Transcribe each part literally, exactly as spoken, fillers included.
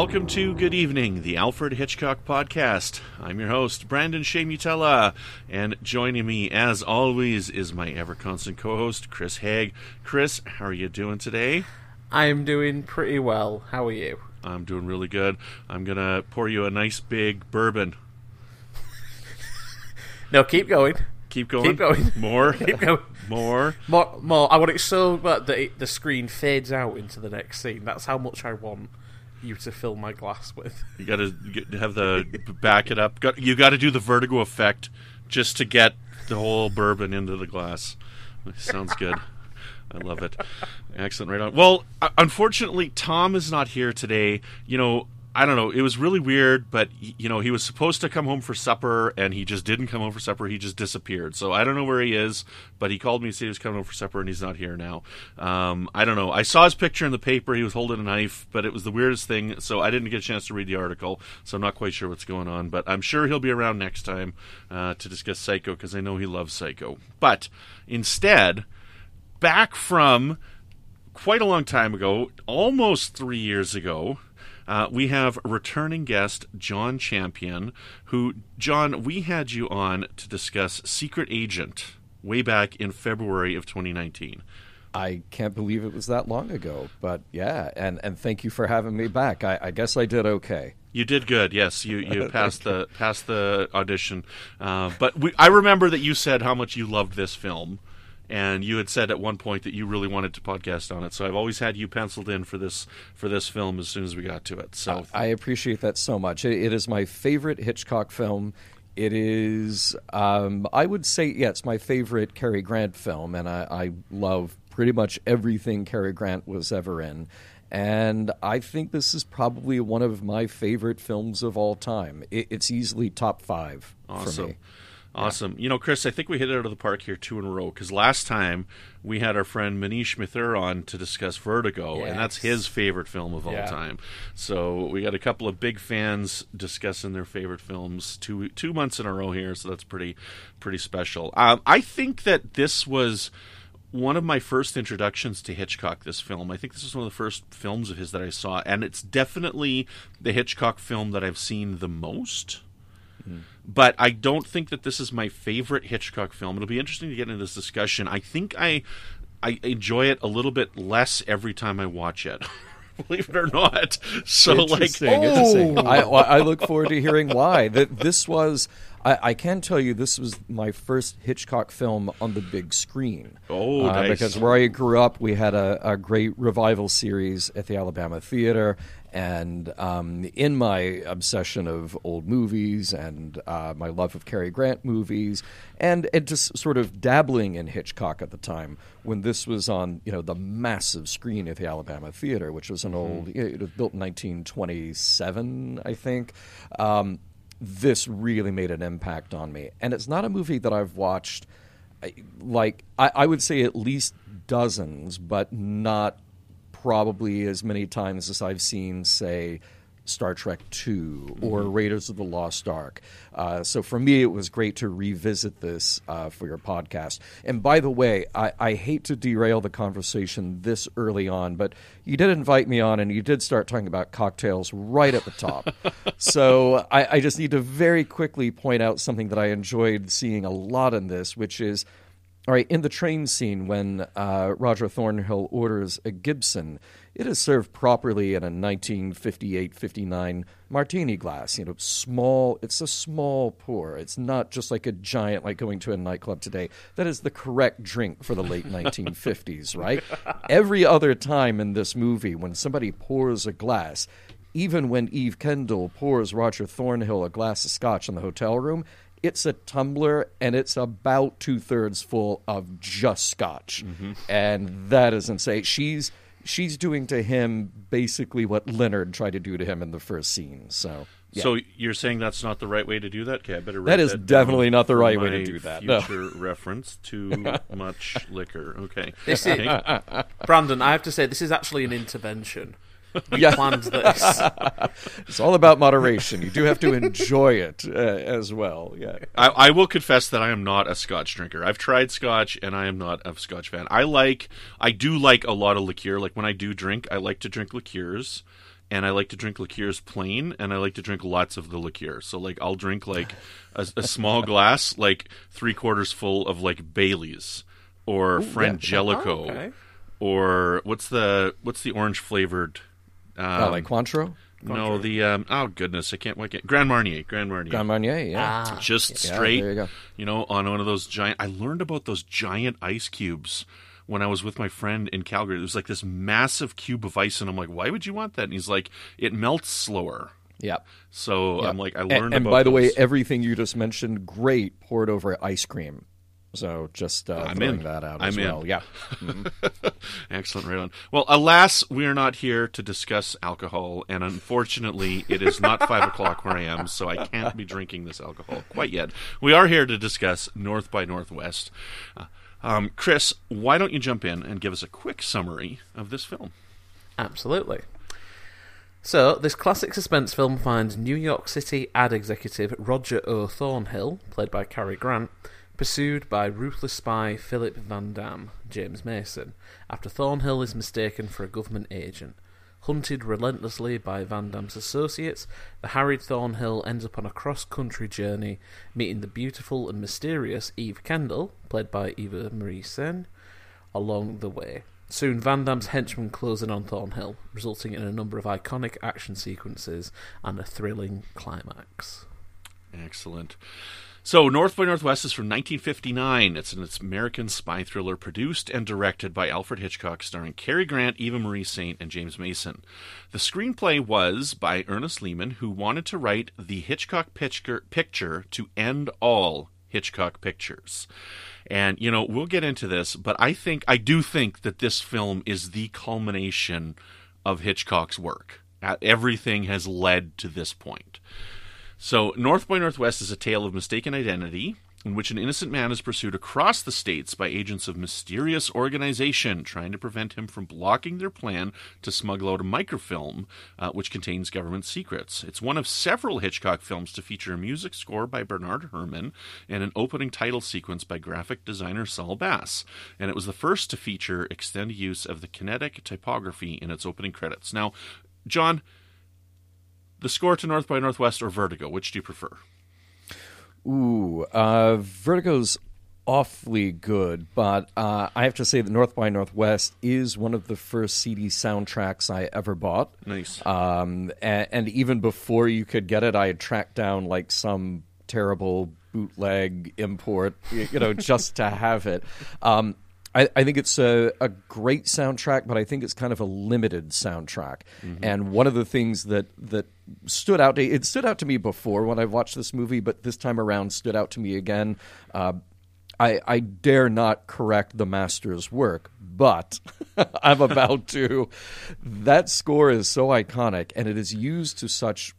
Welcome to Good Evening, the Alfred Hitchcock Podcast. I'm your host, Brandon Shea-Mutella, and joining me, as always, is my ever-constant co-host, Chris Haig. Chris, how are you doing today? I'm doing pretty well. How are you? I'm doing really good. I'm going to pour you a nice big bourbon. No, keep going. Keep going. Keep going. More. Keep going. More. More. More. I want it so that the, the screen fades out into the next scene. That's how much I want you to fill my glass with. You got to have the back it up. Got, you got to do the vertigo effect just to get the whole bourbon into the glass. Sounds good. I love it. Excellent. Right on. Well, unfortunately, Tom is not here today. You know, I don't know. It was really weird, but, you know, he was supposed to come home for supper, and he just didn't come home for supper. He just disappeared. So I don't know where he is, but he called me and said he was coming home for supper, and he's not here now. Um, I don't know. I saw his picture in the paper. He was holding a knife, but it was the weirdest thing, so I didn't get a chance to read the article, so I'm not quite sure what's going on. But I'm sure he'll be around next time uh, to discuss Psycho, because I know he loves Psycho. But instead, back from quite a long time ago, almost three years ago, Uh, we have a returning guest, John Champion, who, John, we had you on to discuss Secret Agent way back in February of twenty nineteen. I can't believe it was that long ago, but yeah, and, and thank you for having me back. I, I guess I did okay. You did good, yes. You you passed the passed the audition, uh, but we, I remember that you said how much you loved this film. And you had said at one point that you really wanted to podcast on it, so I've always had you penciled in for this for this film as soon as we got to it. So I appreciate that so much. It, it is my favorite Hitchcock film. It is, um, I would say, yeah, it's my favorite Cary Grant film, and I, I love pretty much everything Cary Grant was ever in. And I think this is probably one of my favorite films of all time. It, it's easily top five awesome. for me. Awesome. You know, Chris, I think we hit it out of the park here two in a row, because last time we had our friend Manish Mithur on to discuss Vertigo, yes. and that's his favorite film of all yeah. time. So we got a couple of big fans discussing their favorite films two two months in a row here, so that's pretty pretty special. Um, I think that this was one of my first introductions to Hitchcock, this film. I think this is one of the first films of his that I saw, and it's definitely the Hitchcock film that I've seen the most. Mm. But I don't think that this is my favorite Hitchcock film. It'll be interesting to get into this discussion. I think I I enjoy it a little bit less every time I watch it. Believe it or not. So interesting, like, interesting. I, I look forward to hearing why. That this was, I, I can tell you, this was my first Hitchcock film on the big screen. Oh, uh, nice. Because where I grew up, we had a, a great revival series at the Alabama Theater. And um, in my obsession of old movies and uh, my love of Cary Grant movies, and, and just sort of dabbling in Hitchcock at the time, when this was on, you know, the massive screen at the Alabama Theater, which was an old, you know, it was built in nineteen twenty-seven, I think. Um, this really made an impact on me, and it's not a movie that I've watched, like I, I would say at least dozens, but not probably as many times as I've seen, say, Star Trek two or mm-hmm. Raiders of the Lost Ark. Uh, so for me, it was great to revisit this uh, for your podcast. And by the way, I, I hate to derail the conversation this early on, but you did invite me on and you did start talking about cocktails right at the top. So I, I just need to very quickly point out something that I enjoyed seeing a lot in this, which is, all right, in the train scene when uh, Roger Thornhill orders a Gibson, it is served properly in a nineteen fifty-eight fifty-nine martini glass. You know, small. It's a small pour. It's not just like a giant, like going to a nightclub today. That is the correct drink for the late nineteen fifties, right? Every other time in this movie, when somebody pours a glass, even when Eve Kendall pours Roger Thornhill a glass of scotch in the hotel room, it's a tumbler, and it's about two-thirds full of just scotch. Mm-hmm. And that is insane. She's she's doing to him basically what Leonard tried to do to him in the first scene. So yeah. So you're saying that's not the right way to do that? Okay, I better write that is that definitely not the right my way to do that. Future no. reference, too much liquor. Okay. This is, Brandon, I have to say, this is actually an intervention. You yeah. planned this. It's all about moderation. You do have to enjoy it uh, as well. Yeah, I, I will confess that I am not a Scotch drinker. I've tried Scotch, and I am not a Scotch fan. I like, I do like a lot of liqueur. Like when I do drink, I like to drink liqueurs. and I like to drink liqueurs plain, and I like to drink lots of the liqueur. So, like, I'll drink, like, a, a small glass, like, three quarters full of, like, Baileys or Ooh, Frangelico. yeah. Oh, okay. Or what's the what's the orange flavored? Um, oh, like Cointreau? No, the um, oh goodness, I can't. Why can't Grand Marnier? Grand Marnier. Grand Marnier, yeah. Ah, Just Yeah, straight. there you go. You know, on one of those giant. I learned about those giant ice cubes when I was with my friend in Calgary. There was like this massive cube of ice, and I'm like, "Why would you want that?" And he's like, "It melts slower." Yep. So Yep. I'm like, I And- learned. And, about by the way, those. everything you just mentioned, great poured over ice cream. So just uh, I'm throwing in. that out I'm as in. well. Yeah. Excellent, right on. Well, alas, we are not here to discuss alcohol, and unfortunately, it is not five o'clock where I am, so I can't be drinking this alcohol quite yet. We are here to discuss North by Northwest. Uh, um, Chris, why don't you jump in and give us a quick summary of this film? Absolutely. So, this classic suspense film finds New York City ad executive Roger O. Thornhill, played by Cary Grant, pursued by ruthless spy Philip Van Damme, James Mason, after Thornhill is mistaken for a government agent. Hunted relentlessly by Van Damme's associates, the harried Thornhill ends up on a cross-country journey, meeting the beautiful and mysterious Eve Kendall, played by Eva Marie Sen, along the way. Soon, Van Damme's henchmen close in on Thornhill, resulting in a number of iconic action sequences and a thrilling climax. Excellent. So, North by Northwest is from nineteen fifty-nine. It's an American spy thriller produced and directed by Alfred Hitchcock, starring Cary Grant, Eva Marie Saint, and James Mason. The screenplay was by Ernest Lehman, who wanted to write the Hitchcock picture, picture to end all Hitchcock pictures. And, you know, we'll get into this, but I think, I do think that this film is the culmination of Hitchcock's work. Uh, Everything has led to this point. So, North by Northwest is a tale of mistaken identity, in which an innocent man is pursued across the states by agents of mysterious organization trying to prevent him from blocking their plan to smuggle out a microfilm uh, which contains government secrets. It's one of several Hitchcock films to feature a music score by Bernard Herrmann and an opening title sequence by graphic designer Saul Bass. And it was the first to feature extended use of the kinetic typography in its opening credits. Now, John, the score to North by Northwest or Vertigo, which do you prefer? Ooh, uh, Vertigo's awfully good, but uh, I have to say that North by Northwest is one of the first C D soundtracks I ever bought. Nice. Um, and, and even before you could get it, I had tracked down like some terrible bootleg import, you, you know, just to have it. Um, I, I think it's a, a great soundtrack, but I think it's kind of a limited soundtrack. Mm-hmm. And one of the things that, that stood out, to, it stood out to me before when I watched this movie, but this time around stood out to me again. Uh, I, I dare not correct the master's work, but I'm about to. That score is so iconic, and it is used to such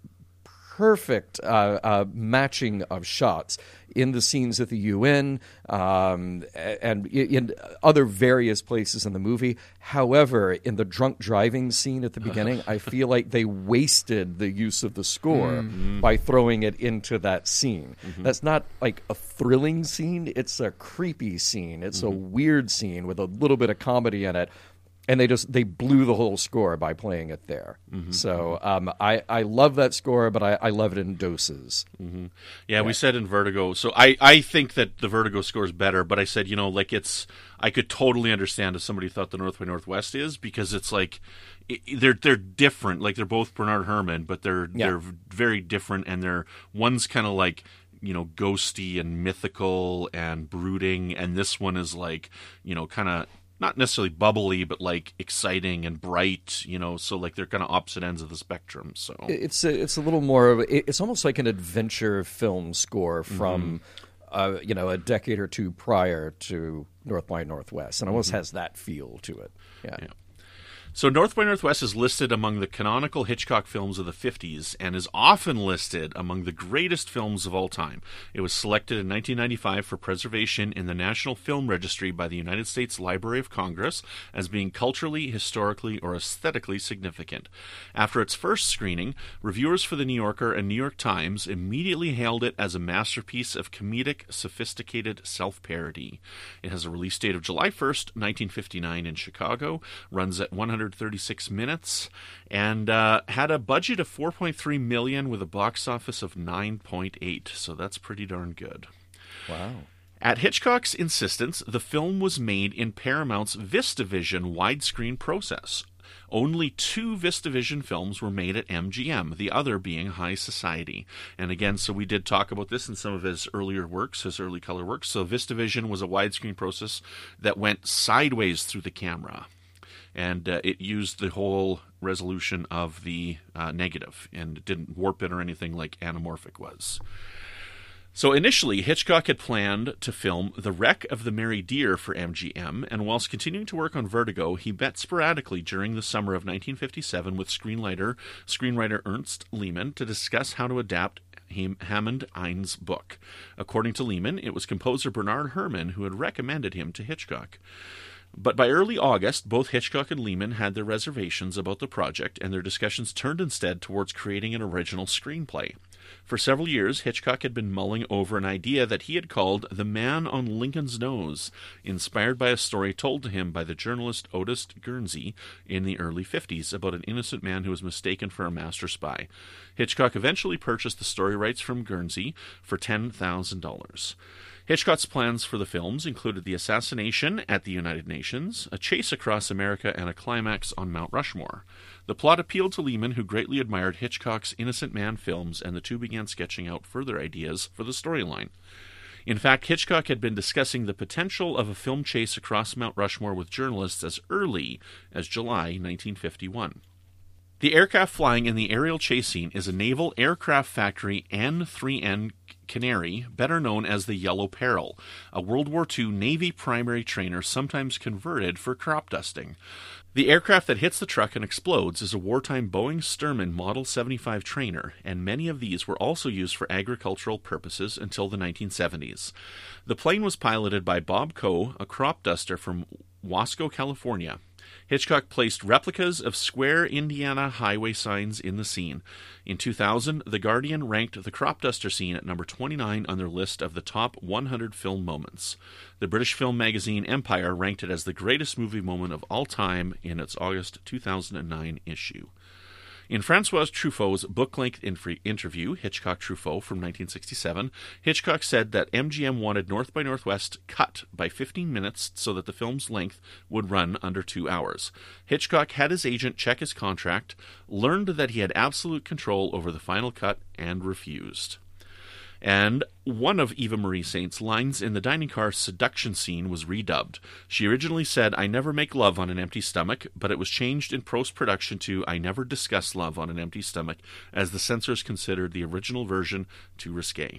perfect uh, uh, matching of shots in the scenes at the U N um, and in other various places in the movie. However, in the drunk driving scene at the beginning, I feel like they wasted the use of the score mm-hmm. by throwing it into that scene. Mm-hmm. That's not like a thrilling scene. It's a creepy scene. It's mm-hmm. a weird scene with a little bit of comedy in it. And they just they blew the whole score by playing it there. Mm-hmm. So um, I I love that score, but I, I love it in doses. Mm-hmm. Yeah, yeah, we said in Vertigo. So I, I think that the Vertigo score is better, but I said you know like it's I could totally understand if somebody thought the North by Northwest is because it's like it, they're they're different. Like they're both Bernard Herrmann, but they're yeah. they're very different, and they're one's kind of like. You know, ghosty and mythical and brooding, and this one is like, you know, kind of not necessarily bubbly, but like exciting and bright. You know, so like they're kind of opposite ends of the spectrum. So it's a, it's a little more of a, it's almost like an adventure film score from, mm-hmm. uh, you know, a decade or two prior to North by Northwest, and almost mm-hmm. has that feel to it. Yeah. yeah. So North by Northwest is listed among the canonical Hitchcock films of the fifties and is often listed among the greatest films of all time. It was selected in nineteen ninety-five for preservation in the National Film Registry by the United States Library of Congress as being culturally, historically, or aesthetically significant. After its first screening, reviewers for the New Yorker and New York Times immediately hailed it as a masterpiece of comedic, sophisticated self-parody. It has a release date of July first, nineteen fifty-nine in Chicago, runs at one hundred hundred thirty-six minutes, and uh, had a budget of four point three million dollars with a box office of nine point eight. So that's pretty darn good. Wow. At Hitchcock's insistence, the film was made in Paramount's VistaVision widescreen process. Only two VistaVision films were made at M G M, the other being High Society. And again, so we did talk about this in some of his earlier works, his early color works. So VistaVision was a widescreen process that went sideways through the camera. And uh, it used the whole resolution of the uh, negative, and it didn't warp it or anything like anamorphic was. So initially, Hitchcock had planned to film The Wreck of the Mary Deer for M G M, and whilst continuing to work on Vertigo, he met sporadically during the summer of nineteen fifty-seven with screenwriter, screenwriter Ernst Lehman to discuss how to adapt Hammond Ine's book. According to Lehman, it was composer Bernard Herrmann who had recommended him to Hitchcock. But by early August, both Hitchcock and Lehman had their reservations about the project, and their discussions turned instead towards creating an original screenplay. For several years, Hitchcock had been mulling over an idea that he had called The Man on Lincoln's Nose, inspired by a story told to him by the journalist Otis Guernsey in the early fifties about an innocent man who was mistaken for a master spy. Hitchcock eventually purchased the story rights from Guernsey for ten thousand dollars. Hitchcock's plans for the films included the assassination at the United Nations, a chase across America, and a climax on Mount Rushmore. The plot appealed to Lehman, who greatly admired Hitchcock's Innocent Man films, and the two began sketching out further ideas for the storyline. In fact, Hitchcock had been discussing the potential of a film chase across Mount Rushmore with journalists as early as July nineteen fifty-one. The aircraft flying in the aerial chase scene is a Naval Aircraft Factory N three N Canary, better known as the Yellow Peril, a World War Two Navy primary trainer sometimes converted for crop dusting. The aircraft that hits the truck and explodes is a wartime Boeing Stearman Model seventy-five trainer, and many of these were also used for agricultural purposes until the nineteen seventies. The plane was piloted by Bob Coe, a crop duster from Wasco, California. Hitchcock placed replicas of square Indiana highway signs in the scene. In two thousand, The Guardian ranked the crop duster scene at number twenty-nine on their list of the top one hundred film moments. The British film magazine Empire ranked it as the greatest movie moment of all time in its August two thousand nine issue. In Francois Truffaut's book-length inf- interview, Hitchcock-Truffaut, from nineteen sixty-seven, Hitchcock said that M G M wanted North by Northwest cut by fifteen minutes so that the film's length would run under two hours. Hitchcock had his agent check his contract, learned that he had absolute control over the final cut, and refused. And one of Eva Marie Saint's lines in the dining car seduction scene was redubbed. She originally said, "I never make love on an empty stomach," but it was changed in post-production to, "I never discuss love on an empty stomach," as the censors considered the original version too risque.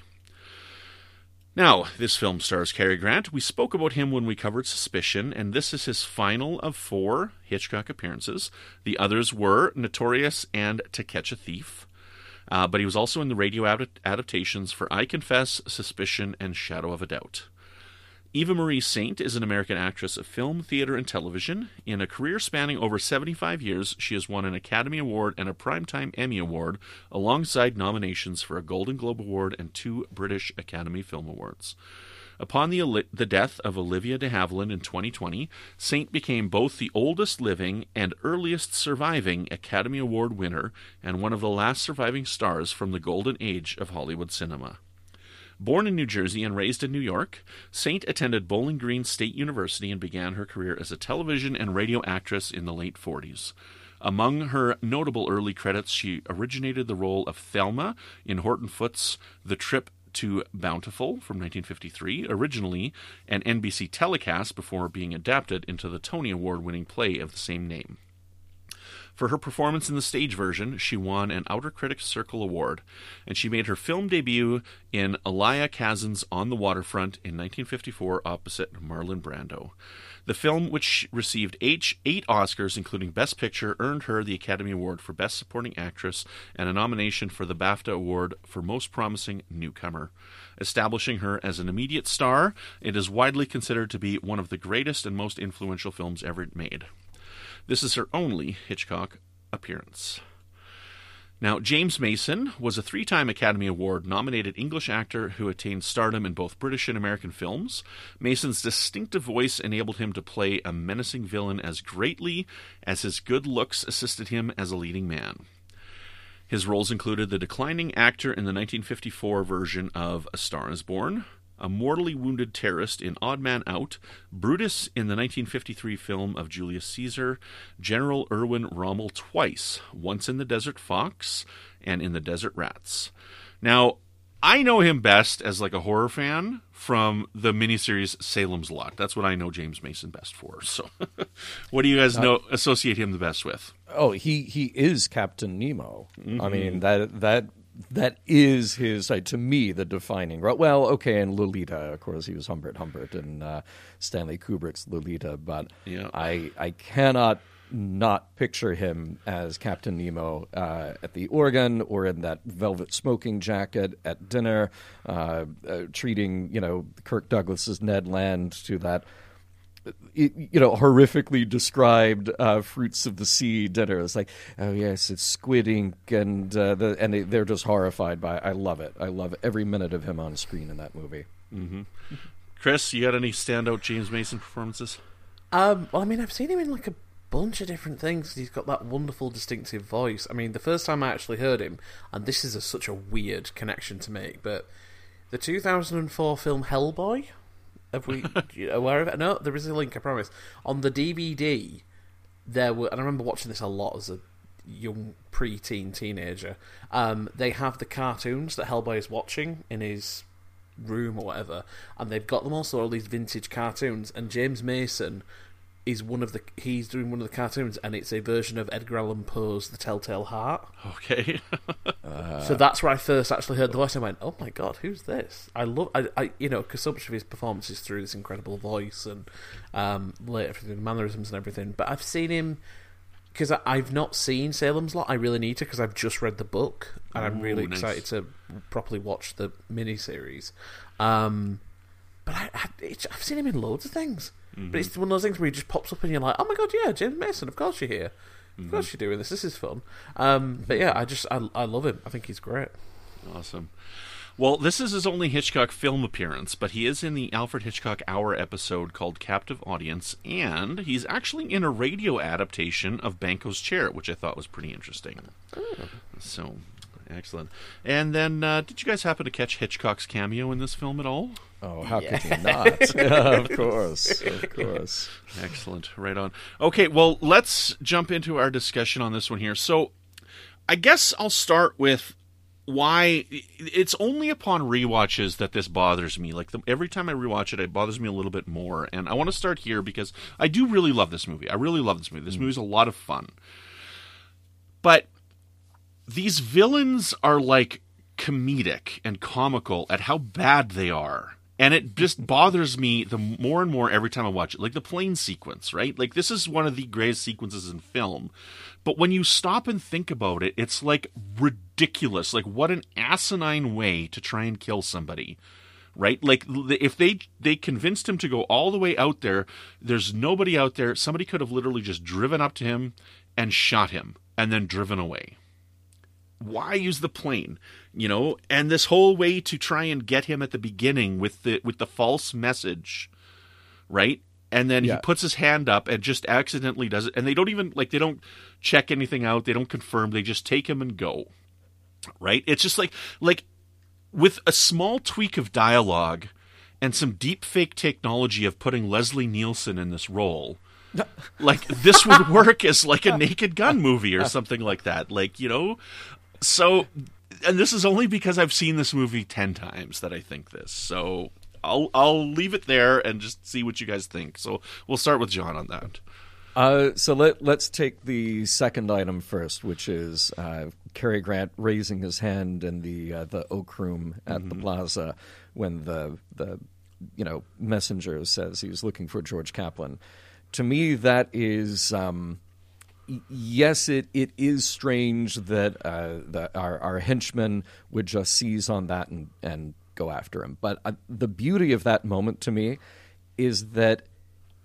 Now, this film stars Cary Grant. We spoke about him when we covered Suspicion, and this is his final of four Hitchcock appearances. The others were Notorious and To Catch a Thief. Uh, but he was also in the radio ad- adaptations for I Confess, Suspicion, and Shadow of a Doubt. Eva Marie Saint is an American actress of film, theater, and television. In a career spanning over seventy-five years, she has won an Academy Award and a Primetime Emmy Award, alongside nominations for a Golden Globe Award and two British Academy Film Awards. Upon the, the death of Olivia de Havilland in twenty twenty, Saint became both the oldest living and earliest surviving Academy Award winner and one of the last surviving stars from the golden age of Hollywood cinema. Born in New Jersey and raised in New York, Saint attended Bowling Green State University and began her career as a television and radio actress in the late forties. Among her notable early credits, she originated the role of Thelma in Horton Foote's The Trip to Bountiful from nineteen fifty-three, originally an N B C telecast before being adapted into the Tony Award-winning play of the same name. For her performance in the stage version, she won an Outer Critics Circle Award, and she made her film debut in Elia Kazan's On the Waterfront in nineteen fifty-four opposite Marlon Brando. The film, which received eight, eight Oscars, including Best Picture, earned her the Academy Award for Best Supporting Actress and a nomination for the BAFTA Award for Most Promising Newcomer. Establishing her as an immediate star, it is widely considered to be one of the greatest and most influential films ever made. This is her only Hitchcock appearance. Now, James Mason was a three-time Academy Award-nominated English actor who attained stardom in both British and American films. Mason's distinctive voice enabled him to play a menacing villain as greatly as his good looks assisted him as a leading man. His roles included the declining actor in the nineteen fifty-four version of A Star is Born, a mortally wounded terrorist in Odd Man Out, Brutus in the nineteen fifty-three film of Julius Caesar, General Erwin Rommel twice, once in The Desert Fox and in The Desert Rats. Now, I know him best as like a horror fan from the miniseries Salem's Lot. That's what I know James Mason best for. So, what do you guys know associate him the best with? Oh, he he is Captain Nemo. Mm-hmm. I mean that that that is his uh, to me the defining. Well, okay, and Lolita, of course, he was Humbert Humbert in uh, Stanley Kubrick's Lolita, but yeah. I I cannot not picture him as Captain Nemo uh, at the organ or in that velvet smoking jacket at dinner, uh, uh, treating, you know, Kirk Douglas's Ned Land to that, you know, horrifically described uh, fruits of the sea dinner. It's like, oh yes, it's squid ink, and uh, the and they, they're just horrified by it. I love it. I love every minute of him on screen in that movie. Mm-hmm. Chris, you got any standout James Mason performances? Um, well, I mean, I've seen him in like a bunch of different things. He's got that wonderful distinctive voice. I mean, the first time I actually heard him, and this is a, such a weird connection to make, but the two thousand four film Hellboy, have we you know, aware of it? No, there is a link, I promise. On the D V D, there were, and I remember watching this a lot as a young pre-teen teenager, um, they have the cartoons that Hellboy is watching in his room or whatever, and they've got them also all these vintage cartoons, and James Mason is one of the he's doing one of the cartoons, and it's a version of Edgar Allan Poe's The Telltale Heart. Okay. uh, so that's where I first actually heard the voice. I went, "Oh my god, who's this?" I love, I, I you know, because so much of his performance is through this incredible voice and um, later through the mannerisms and everything. But I've seen him because I've not seen Salem's Lot. I really need to because I've just read the book, and Ooh, I'm really nice. excited to properly watch the miniseries. Um, but I, I, it's, I've seen him in loads of things. Mm-hmm. But it's one of those things where he just pops up and you're like, oh my god, yeah, James Mason, of course you're here. Of mm-hmm. course you're doing this. This is fun. Um, but yeah, I just, I, I love him. I think he's great. Awesome. Well, this is his only Hitchcock film appearance, but he is in the Alfred Hitchcock Hour episode called Captive Audience, and he's actually in a radio adaptation of Banco's Chair, which I thought was pretty interesting. Oh. So, excellent. And then, uh, did you guys happen to catch Hitchcock's cameo in this film at all? Oh, how yeah. could you not? Yeah, of course, of course. Excellent. Right on. Okay, well, let's jump into our discussion on this one here. So, I guess I'll start with why it's only upon rewatches that this bothers me. Like, the, every time I rewatch it, it bothers me a little bit more. And I want to start here because I do really love this movie. I really love this movie. This mm. movie's a lot of fun. But these villains are, like, comedic and comical at how bad they are. And it just bothers me the more and more every time I watch it. Like the plane sequence, right? Like this is one of the greatest sequences in film. But when you stop and think about it, it's like ridiculous. Like what an asinine way to try and kill somebody, right? Like if they they convinced him to go all the way out there, there's nobody out there. Somebody could have literally just driven up to him and shot him and then driven away. Why use the plane, you know? And this whole way to try and get him at the beginning with the with the false message, right? And then yeah. he puts his hand up and just accidentally does it. And they don't even, like, they don't check anything out. They don't confirm. They just take him and go, right? It's just like, like with a small tweak of dialogue and some deep fake technology of putting Leslie Nielsen in this role, like this would work as like a Naked Gun movie or something like that. Like, you know, so, and this is only because I've seen this movie ten times that I think this. So I'll I'll leave it there and just see what you guys think. So we'll start with John on that. Uh, so let let's take the second item first, which is uh, Cary Grant raising his hand in the uh, the Oak Room at mm-hmm. the Plaza when the the you know messenger says he was looking for George Kaplan. To me, that is, um, yes, it, it is strange that, uh, that our, our henchman would just seize on that and, and go after him. But uh, the beauty of that moment to me is that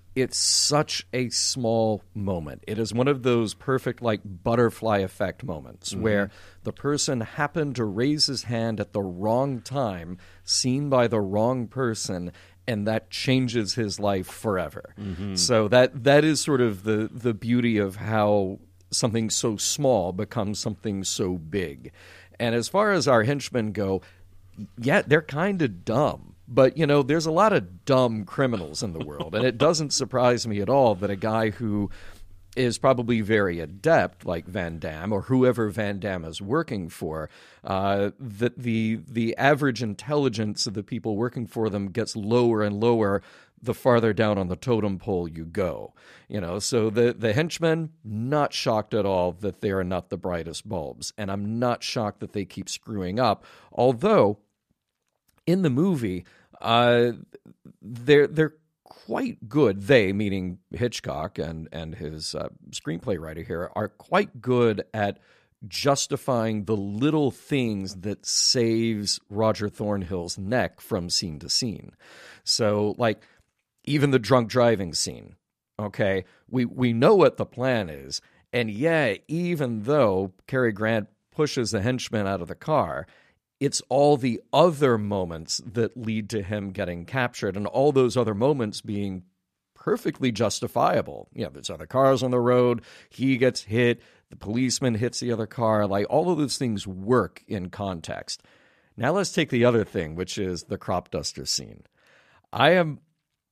it's such a small moment. It is one of those perfect, like, butterfly effect moments mm-hmm. where the person happened to raise his hand at the wrong time, seen by the wrong person, and that changes his life forever. Mm-hmm. So that that is sort of the, the beauty of how something so small becomes something so big. And as far as our henchmen go, yeah, they're kind of dumb. But, you know, there's a lot of dumb criminals in the world, and it doesn't surprise me at all that a guy who is probably very adept, like Van Damme, or whoever Van Damme is working for, uh, that the the average intelligence of the people working for them gets lower and lower the farther down on the totem pole you go. You know, so the, the henchmen, not shocked at all that they are not the brightest bulbs, and I'm not shocked that they keep screwing up, although in the movie, Uh, they're they're quite good. They, meaning Hitchcock and and his uh, screenplay writer here, are quite good at justifying the little things that saves Roger Thornhill's neck from scene to scene. So, like, even the drunk driving scene. Okay, we we know what the plan is, and yeah, even though Cary Grant pushes the henchman out of the car, it's all the other moments that lead to him getting captured, and all those other moments being perfectly justifiable. You know, there's other cars on the road, he gets hit, the policeman hits the other car, like all of those things work in context. Now let's take the other thing, which is the crop duster scene. I am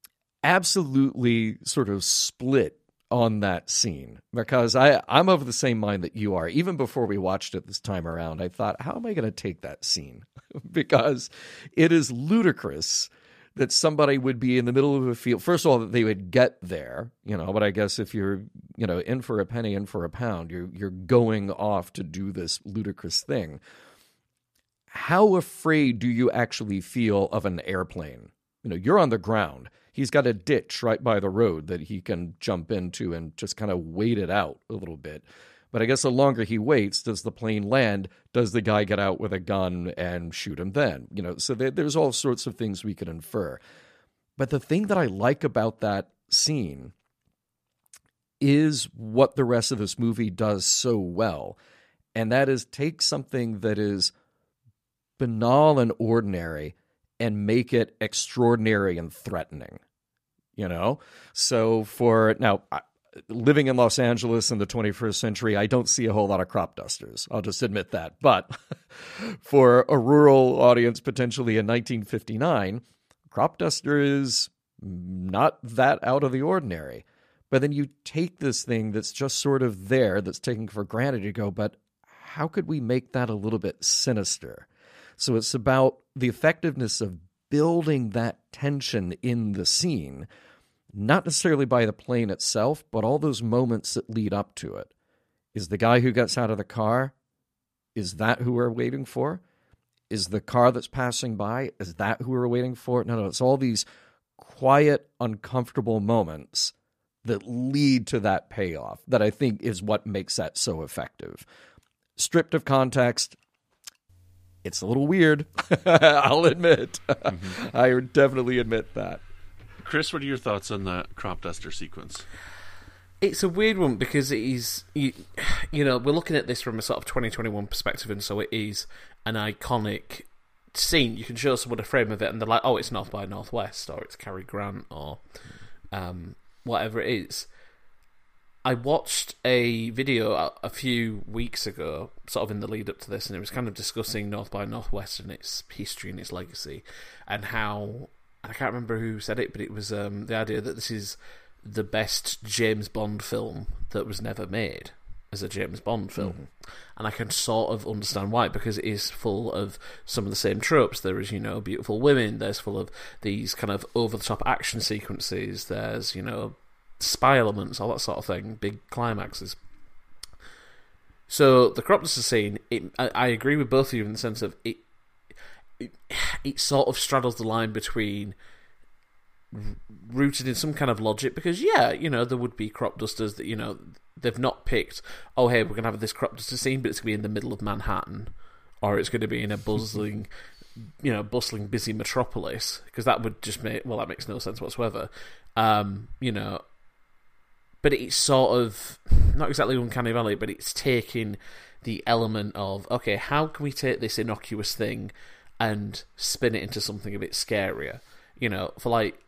absolutely sort of split on that scene, because I, I'm of the same mind that you are. Even before we watched it this time around, I thought, how am I going to take that scene? Because it is ludicrous that somebody would be in the middle of a field. First of all, that they would get there, you know, but I guess if you're, you know, in for a penny, in for a pound, you're, you're going off to do this ludicrous thing. How afraid do you actually feel of an airplane? You know, you're on the ground. He's got a ditch right by the road that he can jump into and just kind of wait it out a little bit. But I guess the longer he waits, does the plane land? Does the guy get out with a gun and shoot him then? You know, so there, there's all sorts of things we could infer. But the thing that I like about that scene is what the rest of this movie does so well. And that is take something that is banal and ordinary and make it extraordinary and threatening. You know, so for now, living in Los Angeles in the twenty-first century, I don't see a whole lot of crop dusters. I'll just admit that. But for a rural audience, potentially in nineteen fifty-nine, crop duster is not that out of the ordinary. But then you take this thing that's just sort of there, that's taken for granted, you go, but how could we make that a little bit sinister? So it's about the effectiveness of building that tension in the scene, not necessarily by the plane itself, but all those moments that lead up to it. Is the guy who gets out of the car, is that who we're waiting for? Is the car that's passing by, is that who we're waiting for? No, no, it's all these quiet, uncomfortable moments that lead to that payoff that I think is what makes that so effective. Stripped of context, it's a little weird. I'll admit. Mm-hmm. I definitely admit that. Chris, what are your thoughts on the crop duster sequence? It's a weird one because it is, you, you know, we're looking at this from a sort of twenty twenty-one perspective, and so it is an iconic scene. You can show someone a frame of it, and they're like, oh, it's North by Northwest, or it's Cary Grant, or um, whatever it is. I watched a video a, a few weeks ago, sort of in the lead up to this, and it was kind of discussing North by Northwest and its history and its legacy, and how, I can't remember who said it, but it was um, the idea that this is the best James Bond film that was never made as a James Bond film. Mm-hmm. And I can sort of understand why, because it is full of some of the same tropes. There is, you know, beautiful women, there's full of these kind of over-the-top action sequences, there's, you know, spy elements, all that sort of thing, big climaxes. So the crop duster scene, it, I, I agree with both of you in the sense of it, it, it sort of straddles the line between rooted in some kind of logic, because yeah, you know, there would be crop dusters that, you know, they've not picked, oh hey, we're going to have this crop duster scene, but it's going to be in the middle of Manhattan, or it's going to be in a bustling you know, bustling, busy metropolis, because that would just make, well, that makes no sense whatsoever. Um, you know, but it's sort of, not exactly Uncanny Valley, but it's taking the element of, okay, how can we take this innocuous thing and spin it into something a bit scarier? You know, for like,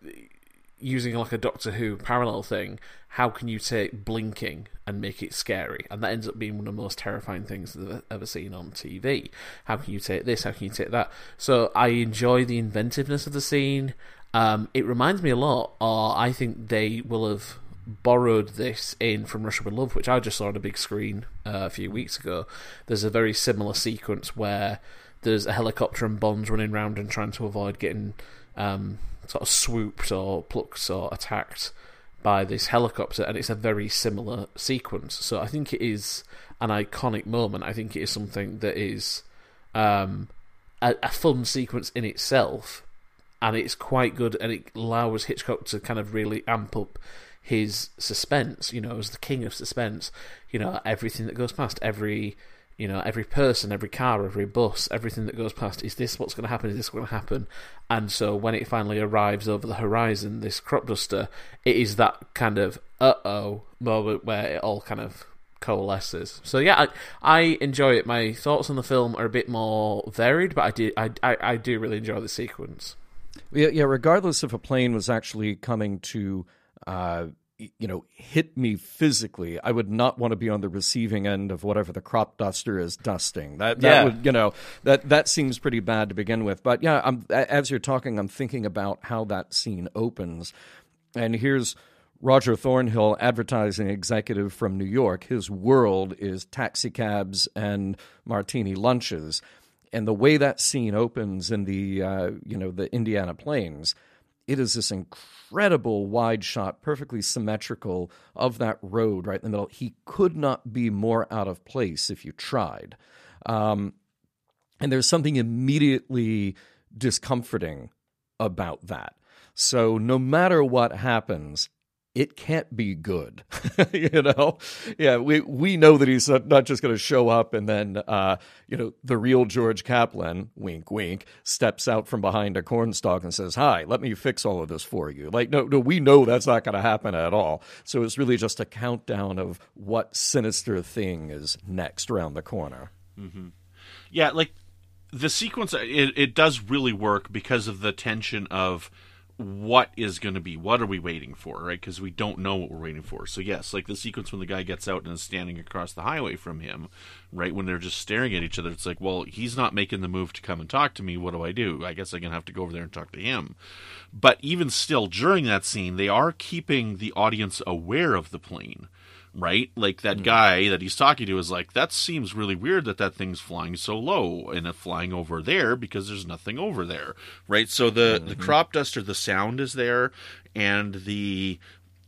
using like a Doctor Who parallel thing, how can you take blinking and make it scary? And that ends up being one of the most terrifying things that I've ever seen on T V. How can you take this? How can you take that? So I enjoy the inventiveness of the scene. Um, it reminds me a lot, or I think they will have borrowed this in from Russia with Love, which I just saw on a big screen uh, a few weeks ago. There's a very similar sequence where there's a helicopter and Bond's running around and trying to avoid getting um, sort of swooped or plucked or attacked by this helicopter, and it's a very similar sequence. So I think it is an iconic moment. I think it is something that is um, a, a fun sequence in itself, and it's quite good, and it allows Hitchcock to kind of really amp up his suspense, you know, as the king of suspense. You know, everything that goes past, every, you know, every person, every car, every bus, everything that goes past, is this what's going to happen, is this going to happen? And so when it finally arrives over the horizon, this crop duster, it is that kind of uh-oh moment where it all kind of coalesces. So yeah, I, I enjoy it. My thoughts on the film are a bit more varied, but I do, I, I, I do really enjoy the sequence. Yeah, yeah, regardless if a plane was actually coming to uh, you know, hit me physically, I would not want to be on the receiving end of whatever the crop duster is dusting. That, that yeah. would, you know, that that seems pretty bad to begin with. But yeah, I'm, as you're talking, I'm thinking about how that scene opens, and here's Roger Thornhill, advertising executive from New York. His world is taxicabs and martini lunches, and the way that scene opens in the uh, you know the Indiana Plains. It is this incredible wide shot, perfectly symmetrical of that road right in the middle. He could not be more out of place if you tried. Um, and there's something immediately discomforting about that. So no matter what happens, it can't be good, you know? Yeah, we we know that he's not just going to show up and then, uh, you know, the real George Kaplan, wink, wink, steps out from behind a cornstalk and says, hi, let me fix all of this for you. Like, no, no, we know that's not going to happen at all. So it's really just a countdown of what sinister thing is next around the corner. Mm-hmm. Yeah, like, the sequence, it, it does really work because of the tension of what is going to be, what are we waiting for, right? Because we don't know what we're waiting for. So yes, like the sequence when the guy gets out and is standing across the highway from him, right, when they're just staring at each other, it's like, well, he's not making the move to come and talk to me, what do I do? I guess I'm going to have to go over there and talk to him. But even still, during that scene, they are keeping the audience aware of the plane, right? Like that mm. guy that he's talking to is like, that seems really weird that that thing's flying so low and it's flying over there because there's nothing over there, right? So the, mm-hmm. the crop duster, the sound is there, and the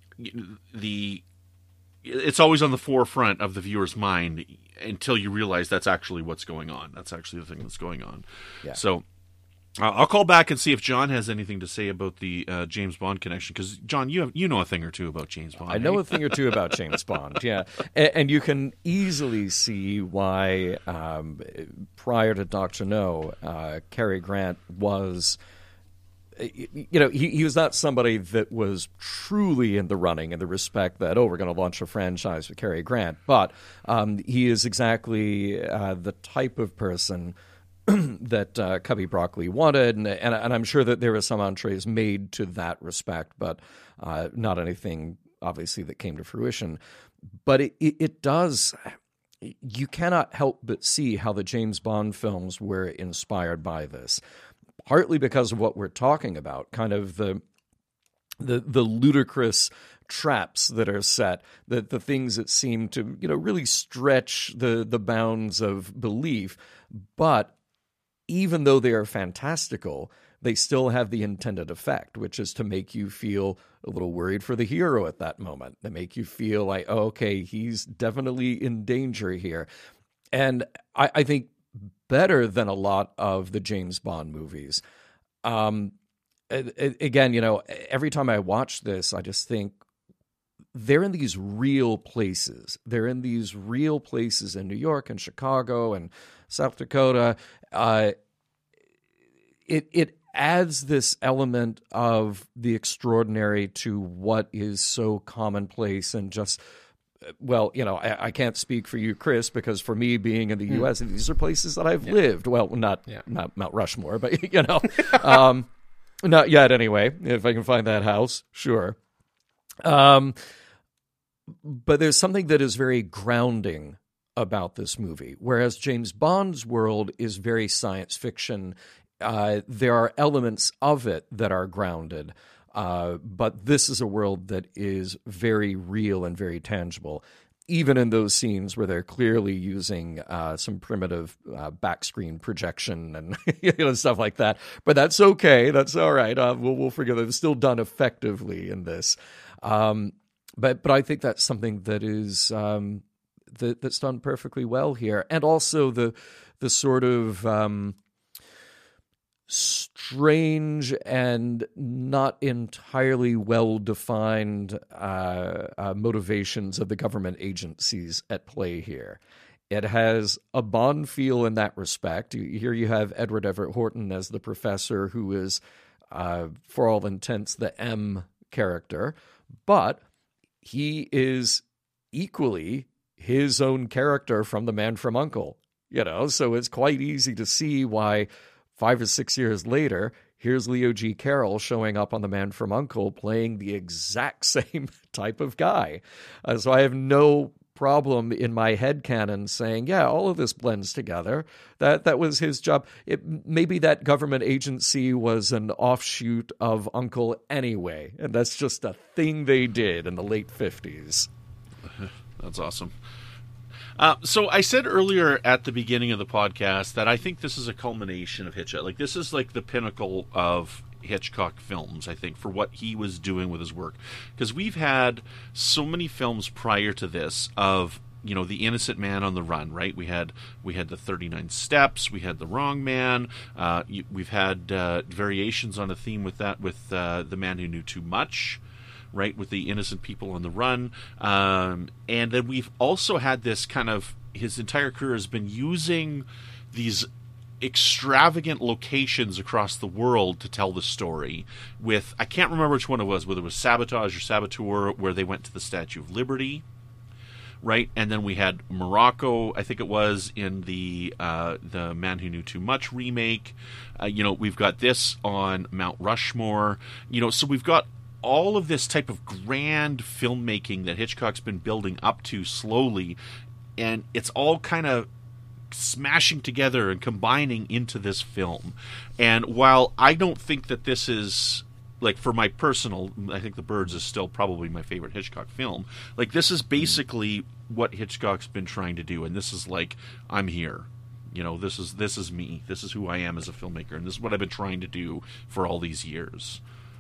the it's always on the forefront of the viewer's mind until you realize that's actually what's going on. That's actually the thing that's going on. Yeah. So Uh, I'll call back and see if John has anything to say about the uh, James Bond connection, because John, you have you know a thing or two about James Bond. I know a thing or two about James Bond, yeah, and, and you can easily see why um, prior to Doctor No, uh, Cary Grant was, you know, he, he was not somebody that was truly in the running in the respect that, oh, we're going to launch a franchise with Cary Grant, but um, he is exactly uh, the type of person that uh, Cubby Broccoli wanted, and, and and I'm sure that there were some entrees made to that respect, but uh, not anything, obviously, that came to fruition. But it, it, it does, you cannot help but see how the James Bond films were inspired by this, partly because of what we're talking about, kind of the the the ludicrous traps that are set, the, the things that seem to, you know, really stretch the, the bounds of belief, but even though they are fantastical, they still have the intended effect, which is to make you feel a little worried for the hero at that moment. They make you feel like, oh, okay, he's definitely in danger here. And I, I think better than a lot of the James Bond movies. Um, again, you know, every time I watch this, I just think they're in these real places. They're in these real places in New York and Chicago and South Dakota. Uh, it it adds this element of the extraordinary to what is so commonplace and just. Well, you know, I, I can't speak for you, Chris, because for me, being in the U S, these are places that I've yeah. lived. Well, not yeah. not Mount Rushmore, but you know, um, not yet. Anyway, if I can find that house, sure. Um, but there's something that is very grounding about this movie, whereas James Bond's world is very science fiction. Uh, there are elements of it that are grounded. Uh, but this is a world that is very real and very tangible, even in those scenes where they're clearly using uh, some primitive uh, backscreen projection and you know stuff like that. But that's okay. That's all right. Uh, we'll, we'll forgive it. It's still done effectively in this. Um, but but I think that's something that is um, that, that's done perfectly well here, and also the the sort of um, strange and not entirely well-defined uh, uh, motivations of the government agencies at play here. It has a Bond feel in that respect. Here you have Edward Everett Horton as the professor who is, uh, for all intents, the M character, but he is equally his own character from The Man from U N C L E. You know, so it's quite easy to see why Five or six years later, here's Leo G. Carroll showing up on The Man from U N C L E playing the exact same type of guy. Uh, so I have no problem in my headcanon saying, yeah, all of this blends together. That that was his job. It, maybe that government agency was an offshoot of U N C L E anyway, and that's just a thing they did in the late fifties. That's awesome. Uh, so I said earlier at the beginning of the podcast that I think this is a culmination of Hitchcock. Like, this is like the pinnacle of Hitchcock films, I think, for what he was doing with his work. Because we've had so many films prior to this of, you know, The Innocent Man on the Run, right? We had we had the thirty-nine Steps, we had The Wrong Man, uh, we've had uh, variations on a theme with that, with uh, The Man Who Knew Too Much, right, with the innocent people on the run. Um, and then we've also had this kind of, his entire career has been using these extravagant locations across the world to tell the story with, I can't remember which one it was, whether it was Sabotage or Saboteur, where they went to the Statue of Liberty, right? And then we had Morocco, I think it was, in the uh, the Man Who Knew Too Much remake. Uh, you know, we've got this on Mount Rushmore. You know, so we've got all of this type of grand filmmaking that Hitchcock's been building up to slowly, and it's all kind of smashing together and combining into this film. And while I don't think that this is, like, for my personal, I think The Birds is still probably my favorite Hitchcock film, like, this is basically what Hitchcock's been trying to do, and this is like, I'm here. You know, this is this is me. This is who I am as a filmmaker, and this is what I've been trying to do for all these years.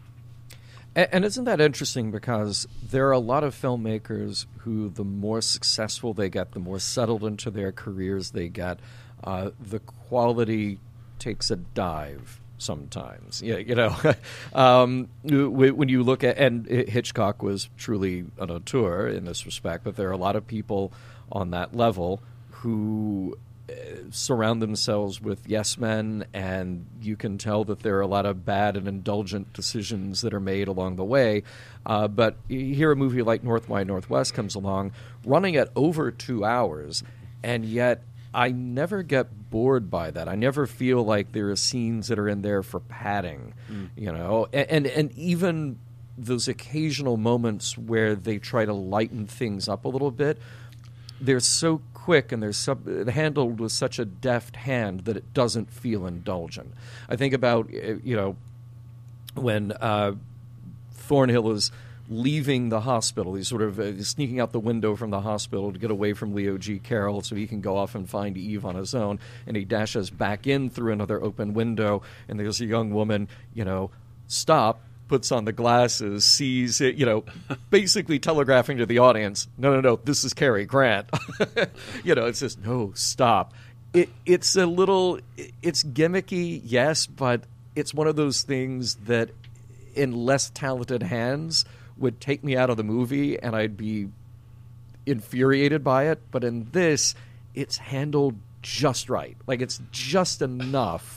And isn't that interesting, because there are a lot of filmmakers who, the more successful they get, the more settled into their careers they get, uh, the quality takes a dive sometimes. Yeah, you know, um, when you look at, and Hitchcock was truly an auteur in this respect, but there are a lot of people on that level who surround themselves with yes men, and you can tell that there are a lot of bad and indulgent decisions that are made along the way. Uh, but here a movie like North by Northwest comes along, running at over two hours, and yet I never get bored by that. I never feel like there are scenes that are in there for padding, mm. you know, and, and and even those occasional moments where they try to lighten things up a little bit, they're so quick and they're sub- handled with such a deft hand that it doesn't feel indulgent. I think about, you know, when uh, Thornhill is leaving the hospital. He's sort of uh, sneaking out the window from the hospital to get away from Leo G. Carroll so he can go off and find Eve on his own. And he dashes back in through another open window, and there's a young woman, you know, stop, puts on the glasses, sees it, you know, basically telegraphing to the audience, no, no, no, this is Cary Grant. You know, it says, no, stop. It, it's a little, it's gimmicky, yes, but it's one of those things that in less talented hands would take me out of the movie and I'd be infuriated by it. But in this, it's handled just right. Like, it's just enough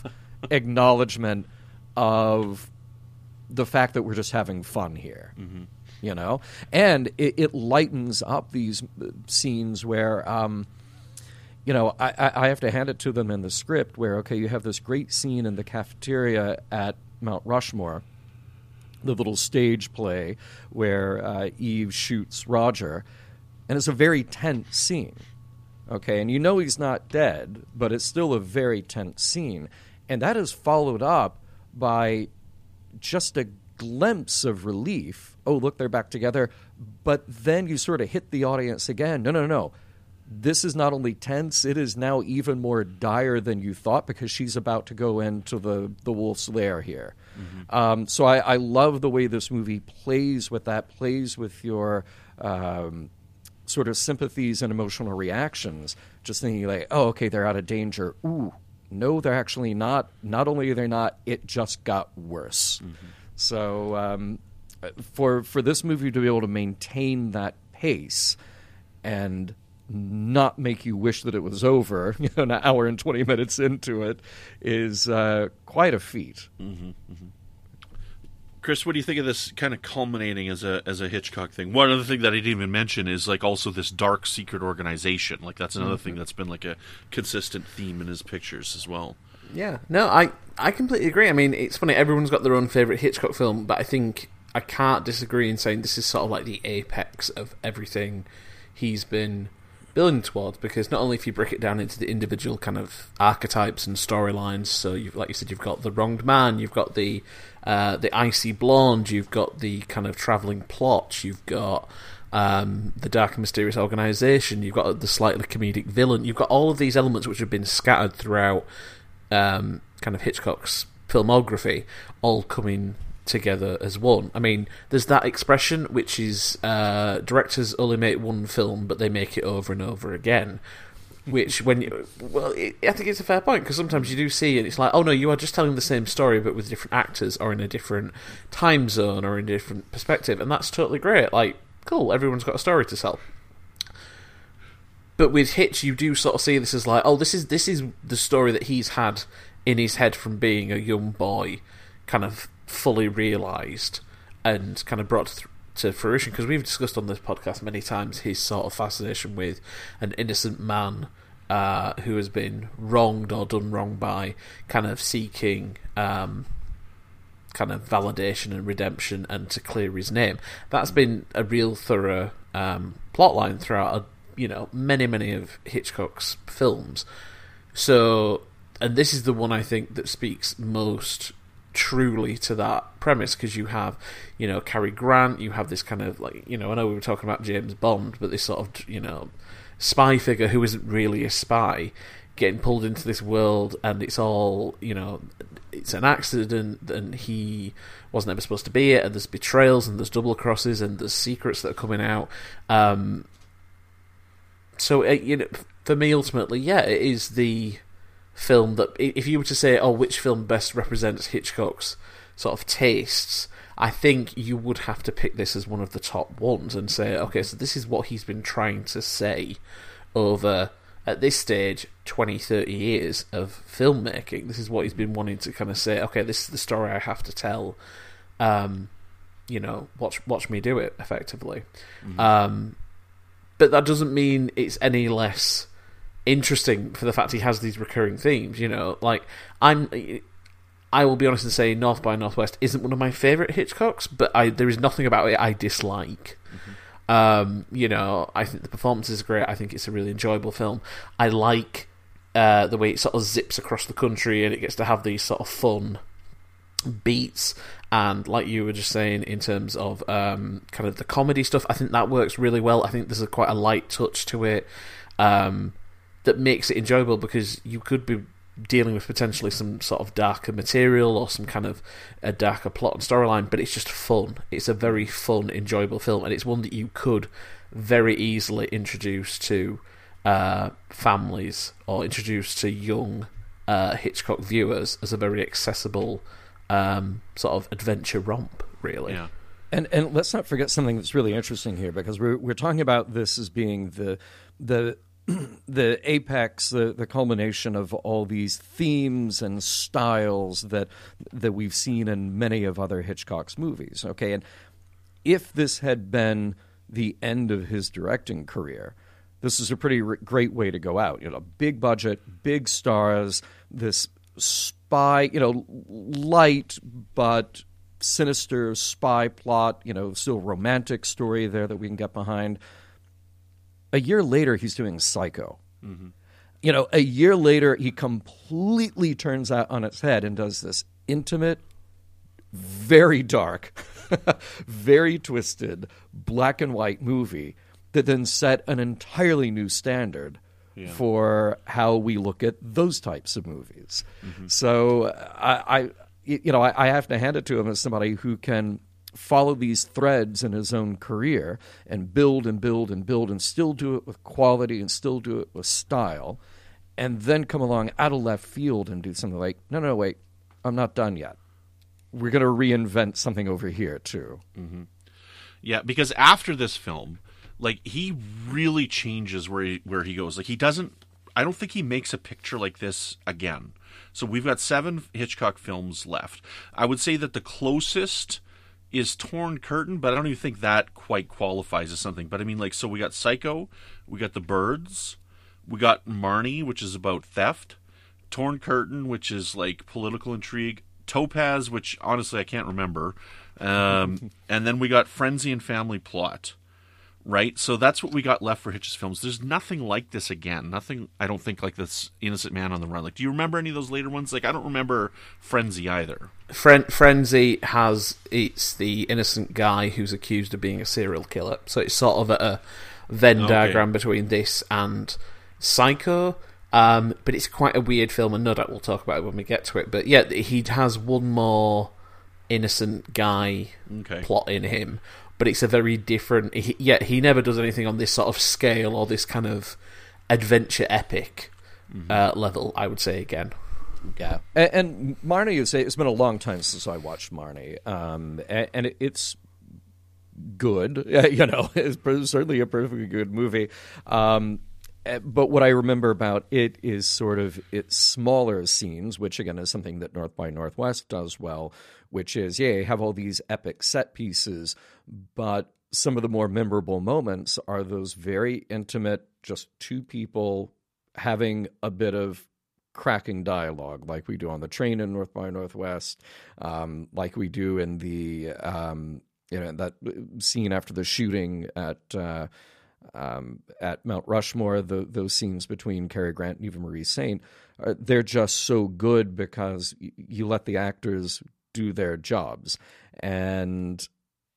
acknowledgement of the fact that we're just having fun here. Mm-hmm. You know, and it, it lightens up these scenes where, um, you know, I, I have to hand it to them in the script where, okay, you have this great scene in the cafeteria at Mount Rushmore, the little stage play where uh, Eve shoots Roger, and it's a very tense scene, okay? And you know he's not dead, but it's still a very tense scene. And that is followed up by just a glimpse of relief. Oh, look, they're back together. But then you sort of hit the audience again. No, no, no. This is not only tense, it is now even more dire than you thought because she's about to go into the, the wolf's lair here. Mm-hmm. Um, so I, I love the way this movie plays with that, plays with your um, sort of sympathies and emotional reactions, just thinking like, oh, okay, they're out of danger. Ooh, no, they're actually not. Not only are they not, it just got worse. Mm-hmm. So um, for for this movie to be able to maintain that pace and not make you wish that it was over, you know, an hour and twenty minutes into it, is uh, quite a feat. Mm-hmm, mm-hmm. Chris, what do you think of this kind of culminating as a as a Hitchcock thing? One other thing that I didn't even mention is like also this dark secret organization. Like that's another mm-hmm. thing that's been like a consistent theme in his pictures as well. Yeah, no, I, I completely agree. I mean, it's funny, everyone's got their own favourite Hitchcock film, but I think I can't disagree in saying this is sort of like the apex of everything he's been building towards, because not only if you break it down into the individual kind of archetypes and storylines, so you've, like you said, you've got the wronged man, you've got the uh, the icy blonde, you've got the kind of travelling plot, you've got um, the dark and mysterious organisation, you've got the slightly comedic villain, you've got all of these elements which have been scattered throughout um, kind of Hitchcock's filmography, all coming together as one. I mean, there's that expression which is uh, directors only make one film but they make it over and over again, which when you, well it, I think it's a fair point, because sometimes you do see and it's like, oh no, you are just telling the same story but with different actors or in a different time zone or in a different perspective, and that's totally great. Like, cool, everyone's got a story to tell. But with Hitch, you do sort of see this as like, oh, this is this is the story that he's had in his head from being a young boy, kind of fully realised and kind of brought th- to fruition. Because we've discussed on this podcast many times his sort of fascination with an innocent man uh, who has been wronged or done wrong by, kind of seeking um, kind of validation and redemption and to clear his name. That's been a real thorough um, plotline throughout a you know, many, many of Hitchcock's films. So, and this is the one I think that speaks most truly to that premise, because you have, you know, Cary Grant, you have this kind of, like, you know, I know we were talking about James Bond, but this sort of, you know, spy figure who isn't really a spy, getting pulled into this world, and it's all, you know, it's an accident, and he wasn't ever supposed to be it, and there's betrayals, and there's double crosses, and there's secrets that are coming out. Um... So, uh, you know, for me, ultimately, yeah, it is the film that, if you were to say, oh, which film best represents Hitchcock's sort of tastes, I think you would have to pick this as one of the top ones and say, okay, so this is what he's been trying to say over, at this stage, twenty, thirty years of filmmaking. This is what he's been wanting to kind of say, okay, this is the story I have to tell, um, you know, watch, watch me do it, effectively. Mm-hmm. Um But that doesn't mean it's any less interesting for the fact he has these recurring themes, you know. Like, I'm... I will be honest and say North by Northwest isn't one of my favourite Hitchcocks, but I there is nothing about it I dislike. Mm-hmm. Um, you know, I think the performance is great. I think it's a really enjoyable film. I like uh, the way it sort of zips across the country and it gets to have these sort of fun beats, and like you were just saying in terms of um, kind of the comedy stuff, I think that works really well. I think there's a quite a light touch to it um, that makes it enjoyable, because you could be dealing with potentially some sort of darker material or some kind of a darker plot and storyline, but it's just fun. It's a very fun, enjoyable film, and it's one that you could very easily introduce to uh, families or introduce to young uh, Hitchcock viewers as a very accessible Um, sort of adventure romp, really. Yeah. And and let's not forget something that's really interesting here, because we're we're talking about this as being the the the apex, the, the culmination of all these themes and styles that that we've seen in many of other Hitchcock's movies. Okay, and if this had been the end of his directing career, this is a pretty r- great way to go out. You know, big budget, big stars, this spy, you know, light but sinister spy plot, you know, still romantic story there that we can get behind. A year later, he's doing Psycho. Mm-hmm. You know, a year later, he completely turns that on its head and does this intimate, very dark, very twisted, black and white movie that then set an entirely new standard yeah. for how we look at those types of movies. Mm-hmm. So I, I, you know, I, I have to hand it to him as somebody who can follow these threads in his own career and build and build and build and still do it with quality and still do it with style, and then come along out of left field and do something like, no, no, wait, I'm not done yet. We're going to reinvent something over here, too. Mm-hmm. Yeah, because after this film, like, he really changes where he, where he goes. Like, he doesn't, I don't think he makes a picture like this again. So we've got seven Hitchcock films left. I would say that the closest is Torn Curtain, but I don't even think that quite qualifies as something. But I mean, like, so we got Psycho, we got The Birds, we got Marnie, which is about theft, Torn Curtain, which is like political intrigue, Topaz, which honestly I can't remember, um, and then we got Frenzy and Family Plot. Right? So that's what we got left for Hitch's films. There's nothing like this again. Nothing, I don't think, like this Innocent Man on the Run. Like, do you remember any of those later ones? Like, I don't remember Frenzy either. Fren- Frenzy has, it's the innocent guy who's accused of being a serial killer. So it's sort of a Venn okay. diagram between this and Psycho. Um, but it's quite a weird film, and no doubt we'll talk about it when we get to it. But yeah, he has one more innocent guy okay. plot in him. But it's a very different... He, yeah, he never does anything on this sort of scale or this kind of adventure epic mm-hmm. uh, level, I would say, again. Yeah. And, and Marnie, is, it's been a long time since I watched Marnie. Um, and, and it, it's good. You know, it's certainly a perfectly good movie. Um, but what I remember about it is sort of its smaller scenes, which, again, is something that North by Northwest does well, which is, yeah, you have all these epic set pieces, but some of the more memorable moments are those very intimate, just two people having a bit of cracking dialogue, like we do on the train in North by Northwest, um, like we do in the, um, you know, that scene after the shooting at uh, um, at Mount Rushmore, the, those scenes between Cary Grant and Eva Marie Saint, uh, they're just so good because y- you let the actors do their jobs. And,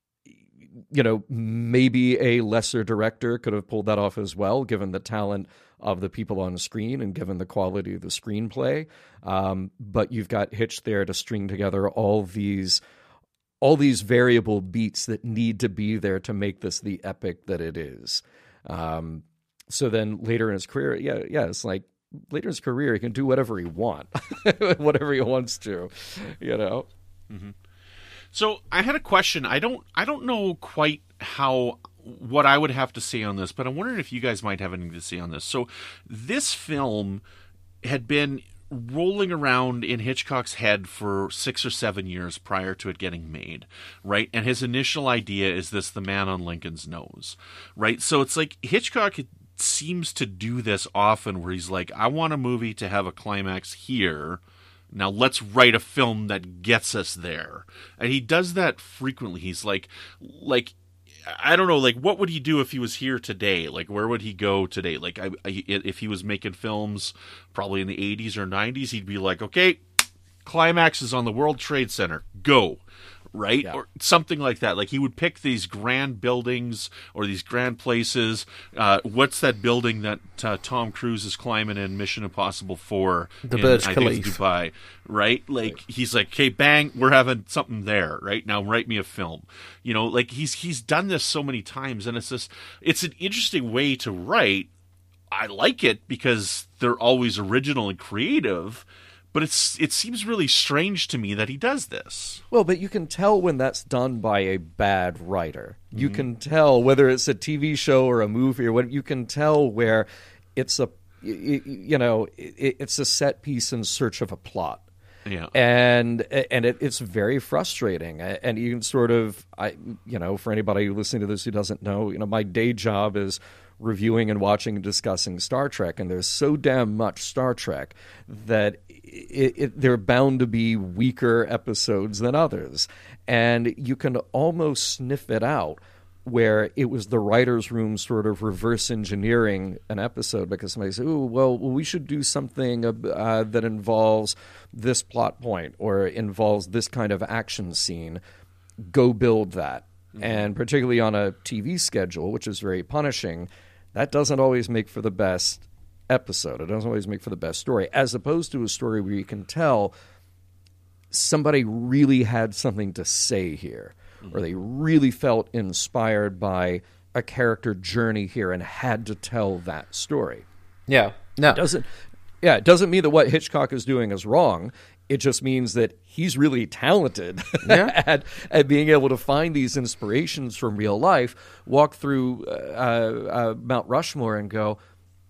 you know, maybe a lesser director could have pulled that off as well, given the talent of the people on screen and given the quality of the screenplay. Um, but you've got Hitch there to string together all these all these variable beats that need to be there to make this the epic that it is. Um, so then later in his career, yeah, yeah, it's like later in his career, he can do whatever he wants, whatever he wants to, you know. Mm-hmm. So I had a question. I don't, I don't know quite how what I would have to say on this, but I'm wondering if you guys might have anything to say on this. So this film had been rolling around in Hitchcock's head for six or seven years prior to it getting made, right? And his initial idea is this: The Man on Lincoln's Nose, right? So it's like Hitchcock seems to do this often, where he's like, I want a movie to have a climax here. Now let's write a film that gets us there. And he does that frequently. He's like, like, I don't know, like, what would he do if he was here today? Like, where would he go today? Like, I, I, if he was making films probably in the eighties or nineties, he'd be like, okay, climax is on the World Trade Center. Go. Right? Yeah. Or something like that. Like, he would pick these grand buildings or these grand places. Uh, what's that building that uh, Tom Cruise is climbing in Mission Impossible four? The in, Burj I Khalifa. think it's Dubai. Right? Like, right. He's like, okay, bang, we're having something there. Right? Now write me a film. You know, like, he's he's done this so many times, and it's just, it's an interesting way to write. I like it because they're always original and creative. But it's it seems really strange to me that he does this. Well, but you can tell when that's done by a bad writer. You mm-hmm. can tell whether it's a T V show or a movie or what. You can tell where it's a you, you know it, it's a set piece in search of a plot. Yeah, and and it, it's very frustrating. And you can sort of, I you know, for anybody listening to this who doesn't know, you know, my day job is reviewing and watching and discussing Star Trek, and there's so damn much Star Trek that it, it, they're bound to be weaker episodes than others, and you can almost sniff it out. Where it was the writer's room sort of reverse engineering an episode because somebody said, "Oh, well, we should do something uh, that involves this plot point or involves this kind of action scene. Go build that." Mm-hmm. And particularly on a T V schedule, which is very punishing, that doesn't always make for the best episode. It doesn't always make for the best story, as opposed to a story where you can tell somebody really had something to say here. Or they really felt inspired by a character journey here and had to tell that story. Yeah, no, it doesn't. Yeah, it doesn't mean that what Hitchcock is doing is wrong. It just means that he's really talented yeah. at at being able to find these inspirations from real life, walk through uh, uh, Mount Rushmore, and go,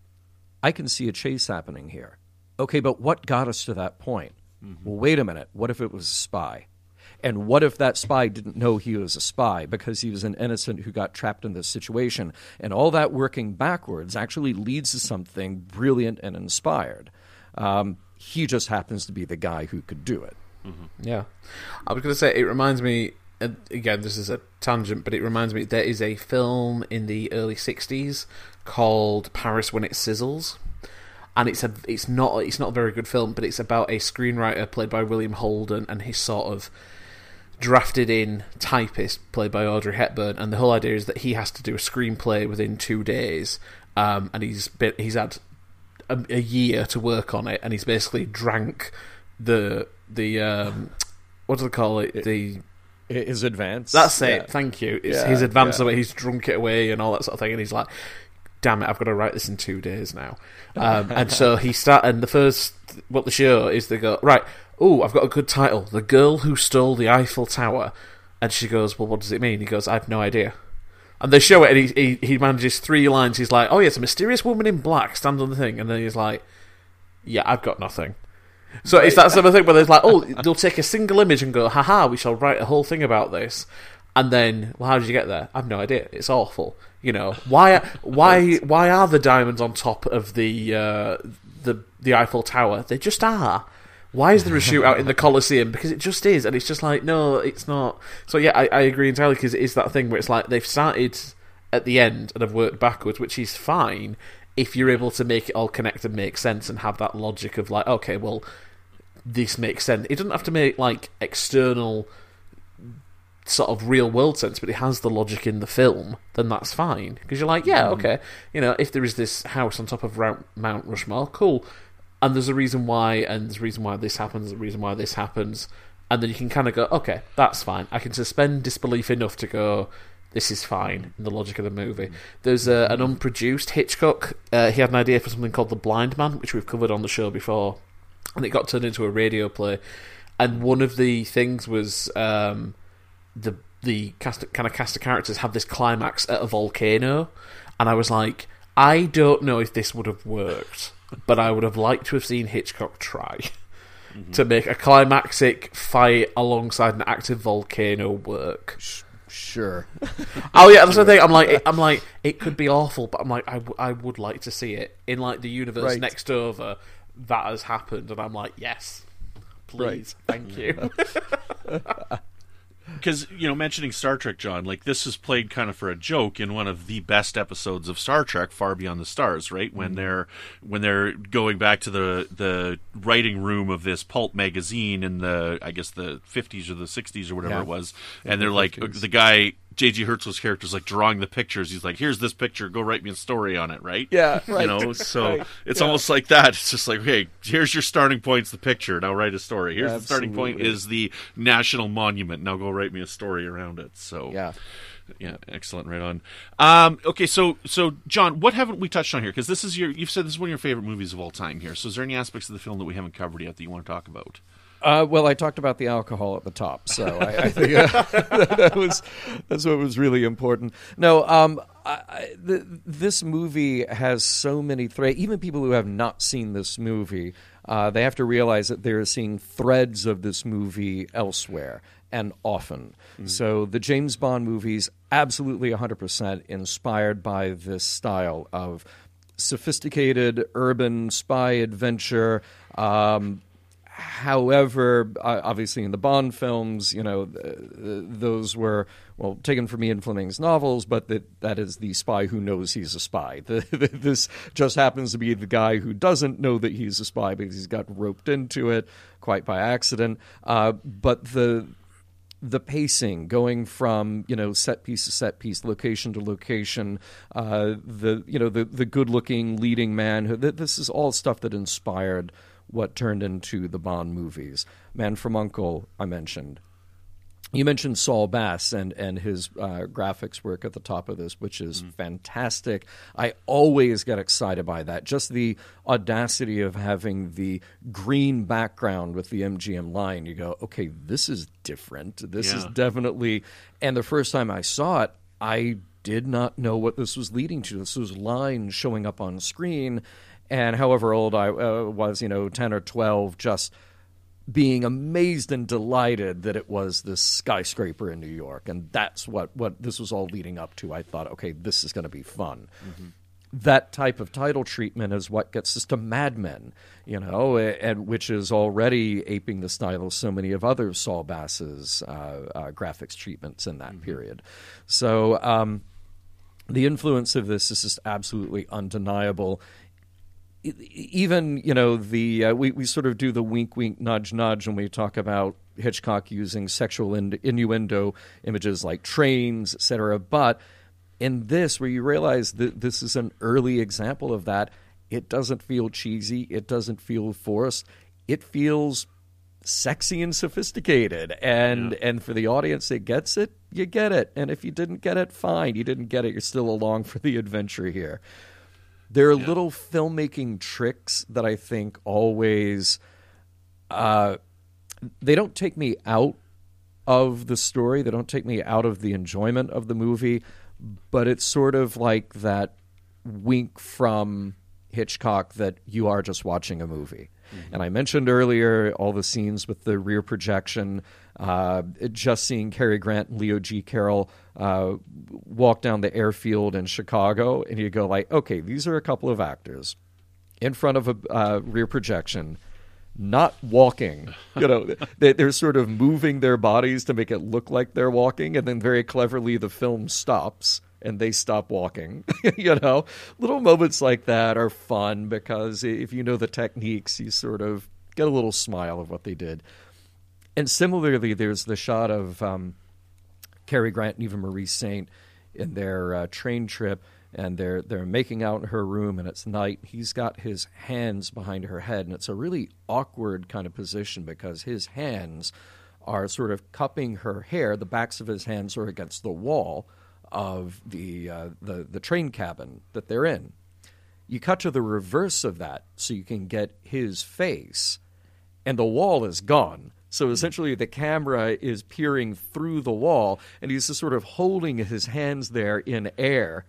"I can see a chase happening here." Okay, but what got us to that point? Mm-hmm. Well, wait a minute. What if it was a spy? And what if that spy didn't know he was a spy because he was an innocent who got trapped in this situation? And all that working backwards actually leads to something brilliant and inspired. Um, he just happens to be the guy who could do it. Mm-hmm. Yeah. I was going to say, it reminds me, again, this is a tangent, but it reminds me there is a film in the early sixties called Paris When It Sizzles. And it's a, it's not, it's not a very good film, but it's about a screenwriter played by William Holden and his sort of drafted in typist played by Audrey Hepburn, and the whole idea is that he has to do a screenplay within two days, um, and he's been, he's had a, a year to work on it, and he's basically drank the the um, what do they call it the his advance. That's it. Yeah. Thank you. It's yeah, his advance yeah. away. He's drunk it away and all that sort of thing, and he's like, damn it, I've got to write this in two days now. Um, and so he start, and the first, what the show is, they go, right, oh, I've got a good title, The Girl Who Stole the Eiffel Tower. And she goes, well, what does it mean? He goes, I have no idea. And they show it, and he, he, he manages three lines. He's like, oh, yeah, it's a mysterious woman in black stands on the thing. And then he's like, yeah, I've got nothing. So it's that sort of thing where there's like, oh, they'll take a single image and go, haha, we shall write a whole thing about this. And then, well, how did you get there? I have no idea. It's awful. You know, why why why are the diamonds on top of the uh, the the Eiffel Tower? They just are. Why is there a shootout in the Colosseum? Because it just is, and it's just like, no, it's not. So yeah, I, I agree entirely, because it is that thing where it's like they've started at the end and have worked backwards, which is fine if you're able to make it all connect and make sense and have that logic of like, okay, well, this makes sense. It doesn't have to make like external sort of real world sense, but it has the logic in the film, then that's fine. Because you're like, yeah, okay, you know, if there is this house on top of Mount Rushmore, cool. And there's a reason why, and there's a reason why this happens, there's a reason why this happens, and then you can kind of go, okay, that's fine. I can suspend disbelief enough to go, this is fine, in the logic of the movie. There's a, an unproduced Hitchcock, uh, he had an idea for something called The Blind Man, which we've covered on the show before, and it got turned into a radio play, and one of the things was um, the the cast, kind of cast of characters have this climax at a volcano, and I was like, I don't know if this would have worked, but I would have liked to have seen Hitchcock try mm-hmm. to make a climactic fight alongside an active volcano work. Sure. Oh yeah, that's the thing. I'm like, I'm like, it could be awful, but I'm like, I, w- I would like to see it in like the universe right. next over. That has happened, and I'm like, yes, please, right. thank you. Because, you know, mentioning Star Trek, John, like, this is played kind of for a joke in one of the best episodes of Star Trek, Far Beyond the Stars, right? When mm-hmm. they're when they're going back to the the writing room of this pulp magazine in the, I guess, the fifties or the sixties or whatever yeah. it was, and in they're the like, fifties. The guy, J G Hertzler's character, is like drawing the pictures. He's like, here's this picture, go write me a story on it, right? Yeah, right. You know, so right. it's yeah. almost like that. It's just like, okay, here's your starting point's the picture, now write a story. Here's yeah, the starting point is the national monument, now go write me a story around it. So yeah. Yeah, excellent. Right on. Um, okay, so so John, what haven't we touched on here? Because this is your, you've said this is one of your favorite movies of all time here. So is there any aspects of the film that we haven't covered yet that you want to talk about? Uh, well, I talked about the alcohol at the top, so I, I think uh, that was that's what was really important. No, um, I, I, the, this movie has so many threads. Even people who have not seen this movie, uh, they have to realize that they're seeing threads of this movie elsewhere and often. Mm-hmm. So the James Bond movies, absolutely one hundred percent inspired by this style of sophisticated urban spy adventure. Um, However, uh, obviously in the Bond films, you know, th- th- those were, well, taken from Ian Fleming's novels, but that, that is the spy who knows he's a spy. The, the, this just happens to be the guy who doesn't know that he's a spy because he's got roped into it quite by accident. Uh, but the the pacing, going from, you know, set piece to set piece, location to location, uh, the, you know, the, the good-looking leading man, who, th- this is all stuff that inspired what turned into the Bond movies. Man from U N C L E, I mentioned. You mentioned Saul Bass and, and his uh, graphics work at the top of this, which is mm. fantastic. I always get excited by that. Just the audacity of having the green background with the M G M line. You go, okay, this is different. This yeah. is definitely... And the first time I saw it, I did not know what this was leading to. This was lines showing up on screen. And however old I uh, was, you know, ten or twelve, just being amazed and delighted that it was this skyscraper in New York. And that's what, what this was all leading up to. I thought, okay, this is going to be fun. Mm-hmm. That type of title treatment is what gets us to Mad Men, you know, and which is already aping the style of so many of other Saul Bass's uh, uh, graphics treatments in that mm-hmm. period. So um, the influence of this is just absolutely undeniable. Even, you know, the uh, we, we sort of do the wink, wink, nudge, nudge when we talk about Hitchcock using sexual in- innuendo images like trains, et cetera. But in this, where you realize that this is an early example of that, it doesn't feel cheesy. It doesn't feel forced. It feels sexy and sophisticated. And, yeah. and for the audience that gets it, you get it. And if you didn't get it, fine. You didn't get it. You're still along for the adventure here. There are yeah. little filmmaking tricks that I think always, uh, they don't take me out of the story. They don't take me out of the enjoyment of the movie, but it's sort of like that wink from Hitchcock that you are just watching a movie. Mm-hmm. And I mentioned earlier all the scenes with the rear projection, uh, just seeing Cary Grant and Leo G. Carroll uh, walk down the airfield in Chicago, and you go like, okay, these are a couple of actors in front of a uh, rear projection, not walking. You know, they, they're sort of moving their bodies to make it look like they're walking, and then very cleverly the film stops and they stop walking. You know, little moments like that are fun because if you know the techniques, you sort of get a little smile of what they did. And similarly, there's the shot of um, Cary Grant and Eva Marie Saint in their uh, train trip, and they're they're making out in her room, and it's night. He's got his hands behind her head, and it's a really awkward kind of position because his hands are sort of cupping her hair. The backs of his hands are against the wall of the, uh, the the train cabin that they're in. You cut to the reverse of that so you can get his face, and the wall is gone. So essentially the camera is peering through the wall, and he's just sort of holding his hands there in air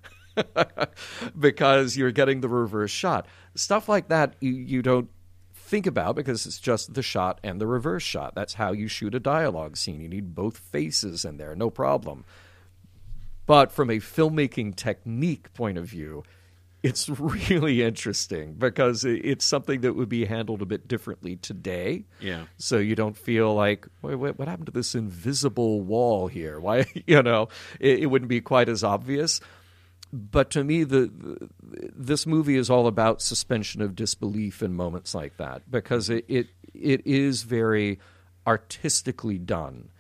because you're getting the reverse shot. Stuff like that you, you don't think about because it's just the shot and the reverse shot. That's how you shoot a dialogue scene. You need both faces in there, no problem. But from a filmmaking technique point of view, it's really interesting because it's something that would be handled a bit differently today. Yeah. So you don't feel like, wait, wait, what happened to this invisible wall here? Why, you know, it, it wouldn't be quite as obvious. But to me, the, the this movie is all about suspension of disbelief in moments like that because it it, it is very artistically done.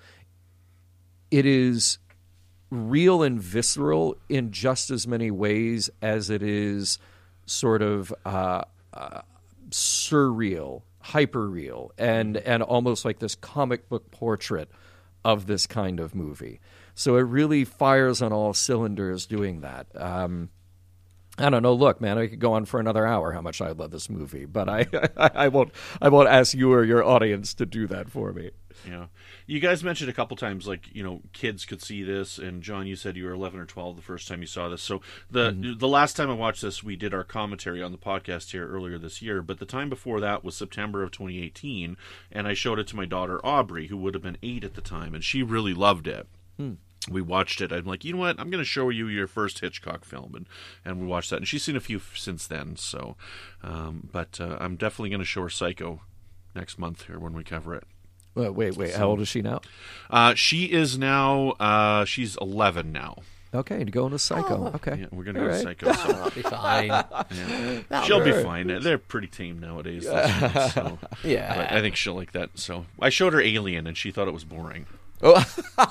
It is real and visceral in just as many ways as it is sort of uh, uh, surreal, hyper-real, and, and almost like this comic book portrait of this kind of movie. So it really fires on all cylinders doing that. Um, I don't know. Look, man, I could go on for another hour how much I love this movie, but I, I, I won't. I won't ask you or your audience to do that for me. Yeah, you guys mentioned a couple times, like, you know, kids could see this, and John, you said you were eleven or twelve the first time you saw this. So the mm-hmm. the last time I watched this, we did our commentary on the podcast here earlier this year, but the time before that was September of twenty eighteen, and I showed it to my daughter Aubrey, who would have been eight at the time, and she really loved it. Hmm. We watched it. I'm like, you know what? I'm going to show you your first Hitchcock film, and, and we watched that. And she's seen a few since then. So, um, but uh, I'm definitely going to show her Psycho next month here when we cover it. Well, wait, wait. So, how old is she now? Uh, she is now. Uh, she's eleven now. Okay, to go into Psycho. Oh. Okay, yeah, we're going to All go right. Psycho. So. That'll be fine. Yeah. She'll be fine. They're pretty tame nowadays. So. Yeah, but I think she'll like that. So I showed her Alien, and she thought it was boring. Oh.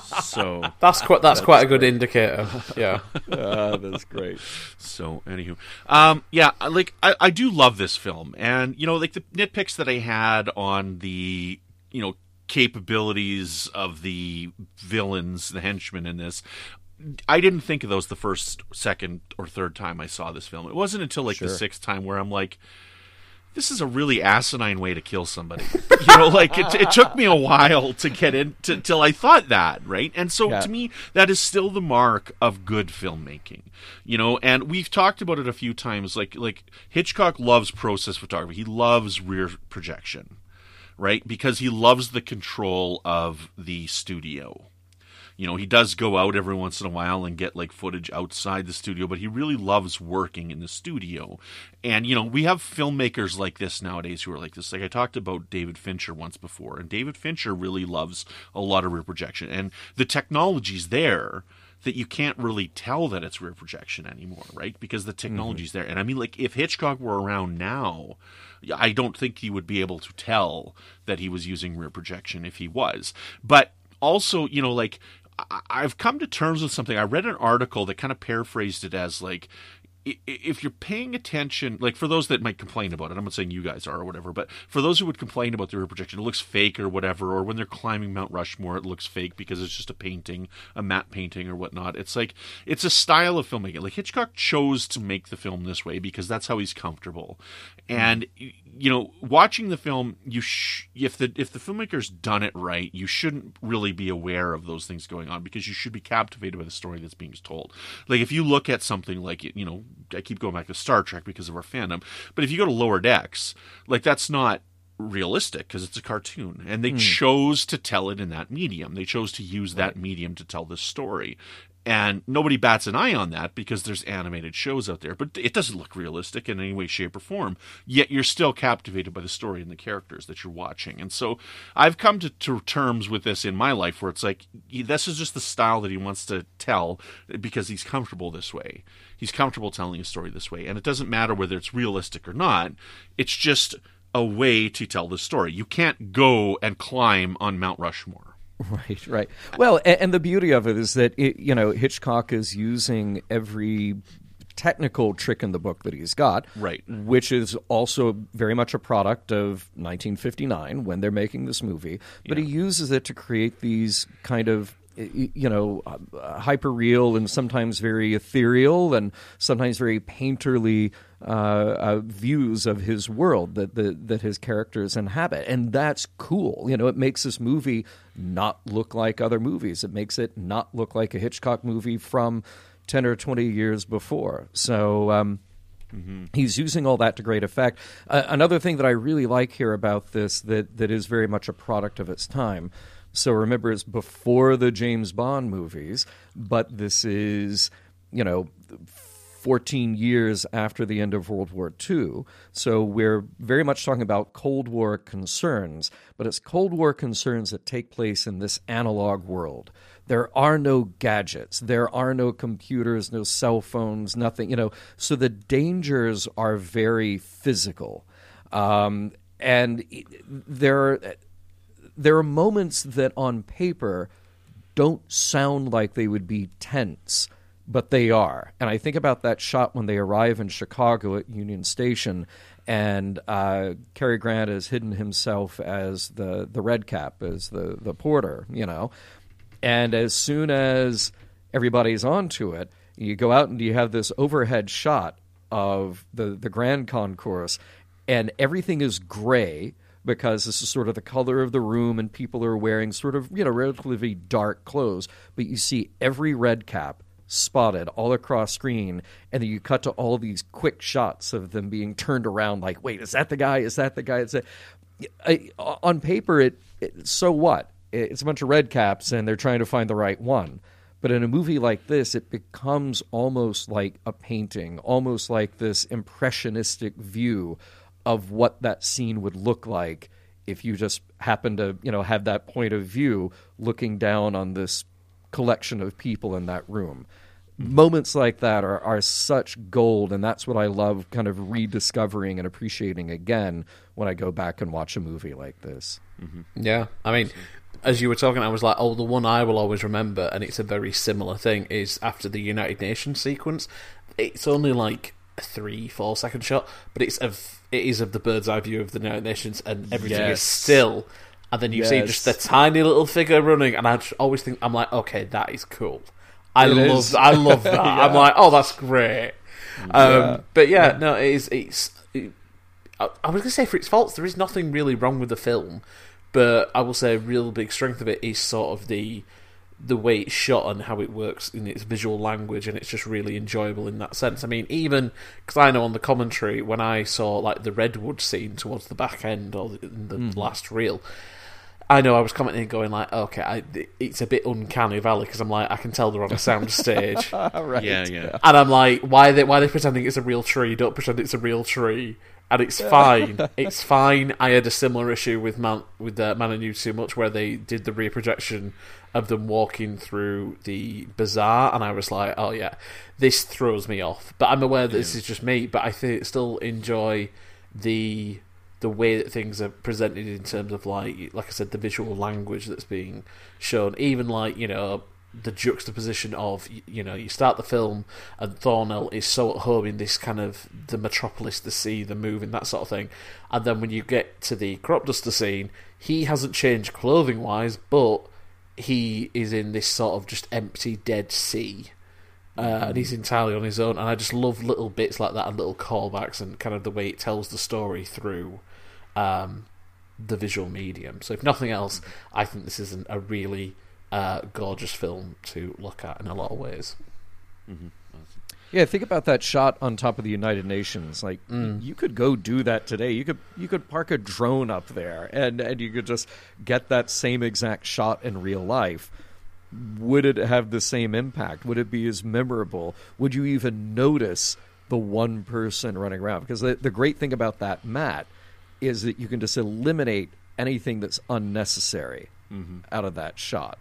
So that's quite that's, that's quite a good great. indicator. Yeah, uh, that's great. So, anywho, um, yeah, like I, I do love this film, and you know, like the nitpicks that I had on the, you know, capabilities of the villains, the henchmen in this. I didn't think of those the first, second, or third time I saw this film. It wasn't until like sure. the sixth time where I'm like, this is a really asinine way to kill somebody. You know, like it, it took me a while to get in to, till I thought that, right? And so yeah. to me, that is still the mark of good filmmaking. You know, and we've talked about it a few times. Like, like Hitchcock loves process photography. He loves rear projection, right? Because he loves the control of the studio. You know, he does go out every once in a while and get, like, footage outside the studio, but he really loves working in the studio. And, you know, we have filmmakers like this nowadays who are like this. Like, I talked about David Fincher once before, and David Fincher really loves a lot of rear projection. And the technology's there that you can't really tell that it's rear projection anymore, right? Because the technology's mm-hmm. there. And, I mean, like, if Hitchcock were around now, I don't think he would be able to tell that he was using rear projection if he was. But also, you know, like, I've come to terms with something. I read an article that kind of paraphrased it as like, if you're paying attention, like for those that might complain about it, I'm not saying you guys are or whatever, but for those who would complain about the rear projection, it looks fake or whatever, or when they're climbing Mount Rushmore, it looks fake because it's just a painting, a matte painting or whatnot. It's like, it's a style of filmmaking. Like Hitchcock chose to make the film this way because that's how he's comfortable. And, you know, watching the film, you sh- if the if the filmmaker's done it right, you shouldn't really be aware of those things going on because you should be captivated by the story that's being told. Like if you look at something like, you know, I keep going back to Star Trek because of our fandom, but if you go to Lower Decks, like that's not realistic because it's a cartoon, and they mm. chose to tell it in that medium. They chose to use that medium to tell this story. And nobody bats an eye on that because there's animated shows out there. But it doesn't look realistic in any way, shape, or form. Yet you're still captivated by the story and the characters that you're watching. And so I've come to, to terms with this in my life where it's like, this is just the style that he wants to tell because he's comfortable this way. He's comfortable telling a story this way. And it doesn't matter whether it's realistic or not. It's just a way to tell the story. You can't go and climb on Mount Rushmore. Right, right. Well, and, and the beauty of it is that, it, you know, Hitchcock is using every technical trick in the book that he's got, right, which is also very much a product of nineteen fifty-nine when they're making this movie. But yeah. he uses it to create these kind of, you know, uh, hyper-real and sometimes very ethereal and sometimes very painterly uh, uh, views of his world that, that that his characters inhabit. And that's cool. You know, it makes this movie not look like other movies. It makes it not look like a Hitchcock movie from ten or twenty years before. So um, mm-hmm. he's using all that to great effect. Uh, another thing that I really like here about this that that is very much a product of its time. So remember, it's before the James Bond movies, but this is, you know, fourteen years after the end of World War Two. So we're very much talking about Cold War concerns, but it's Cold War concerns that take place in this analog world. There are no gadgets. There are no computers, no cell phones, nothing, you know. So the dangers are very physical. Um, and there are... There are moments that on paper don't sound like they would be tense, but they are. And I think about that shot when they arrive in Chicago at Union Station, and uh, Cary Grant has hidden himself as the, the red cap, as the, the porter, you know. And as soon as everybody's onto it, you go out and you have this overhead shot of the, the Grand Concourse, and everything is gray because this is sort of the color of the room and people are wearing sort of, you know, relatively dark clothes. But you see every red cap spotted all across screen, and then you cut to all these quick shots of them being turned around like, wait, is that the guy? Is that the guy? It's a, I, on paper, it, it so what? It's a bunch of red caps, and they're trying to find the right one. But in a movie like this, it becomes almost like a painting, almost like this impressionistic view of what that scene would look like if you just happen to, you know, have that point of view looking down on this collection of people in that room. Moments like that are, are such gold, and that's what I love kind of rediscovering and appreciating again when I go back and watch a movie like this. Mm-hmm. Yeah, I mean, as you were talking, I was like, oh, the one I will always remember, and it's a very similar thing, is after the United Nations sequence. It's only like a three, four second shot, but it's of it is of the bird's eye view of the United Nations, and everything Yes. is still. And then you Yes. see just the tiny little figure running, and I just always think, I'm like, okay, that is cool. I It love, is. I love that. Yeah. I'm like, oh, that's great. Um, Yeah. But yeah, no, it is. It's. It, I, I was gonna say for its faults, there is nothing really wrong with the film, but I will say a real big strength of it is sort of the the way it's shot and how it works in its visual language, and it's just really enjoyable in that sense. I mean, even because I know on the commentary when I saw like the redwood scene towards the back end or the, in the Mm. last reel, I know I was commenting and going like, okay, I, it's a bit uncanny valley because I'm like, I can tell they're on a sound stage, Right. Yeah, yeah. and I'm like, why are they why are they pretending it's a real tree? Don't pretend it's a real tree. And it's fine. It's fine. I had a similar issue with Man with uh, Man I Knew Too Much, where they did the reprojection of them walking through the bazaar, and I was like, "Oh yeah, this throws me off." But I'm aware that this is just me. But I th- still enjoy the the way that things are presented in terms of like, like I said, the visual language that's being shown. Even like, you know, the juxtaposition of, you know, you start the film and Thornhill is so at home in this kind of the metropolis, the sea, the moving, that sort of thing, and then when you get to the crop duster scene, he hasn't changed clothing wise, but he is in this sort of just empty dead sea, uh, and he's entirely on his own. And I just love little bits like that and little callbacks and kind of the way it tells the story through um, the visual medium. So if nothing else, I think this is an, a really Uh, gorgeous film to look at in a lot of ways. Mm-hmm. Awesome. Yeah, think about that shot on top of the United Nations. Like, Mm. you could go do that today. You could you could park a drone up there, and, and you could just get that same exact shot in real life. Would it have the same impact? Would it be as memorable? Would you even notice the one person running around? Because the, the great thing about that, Matt, is that you can just eliminate anything that's unnecessary Mm-hmm. out of that shot.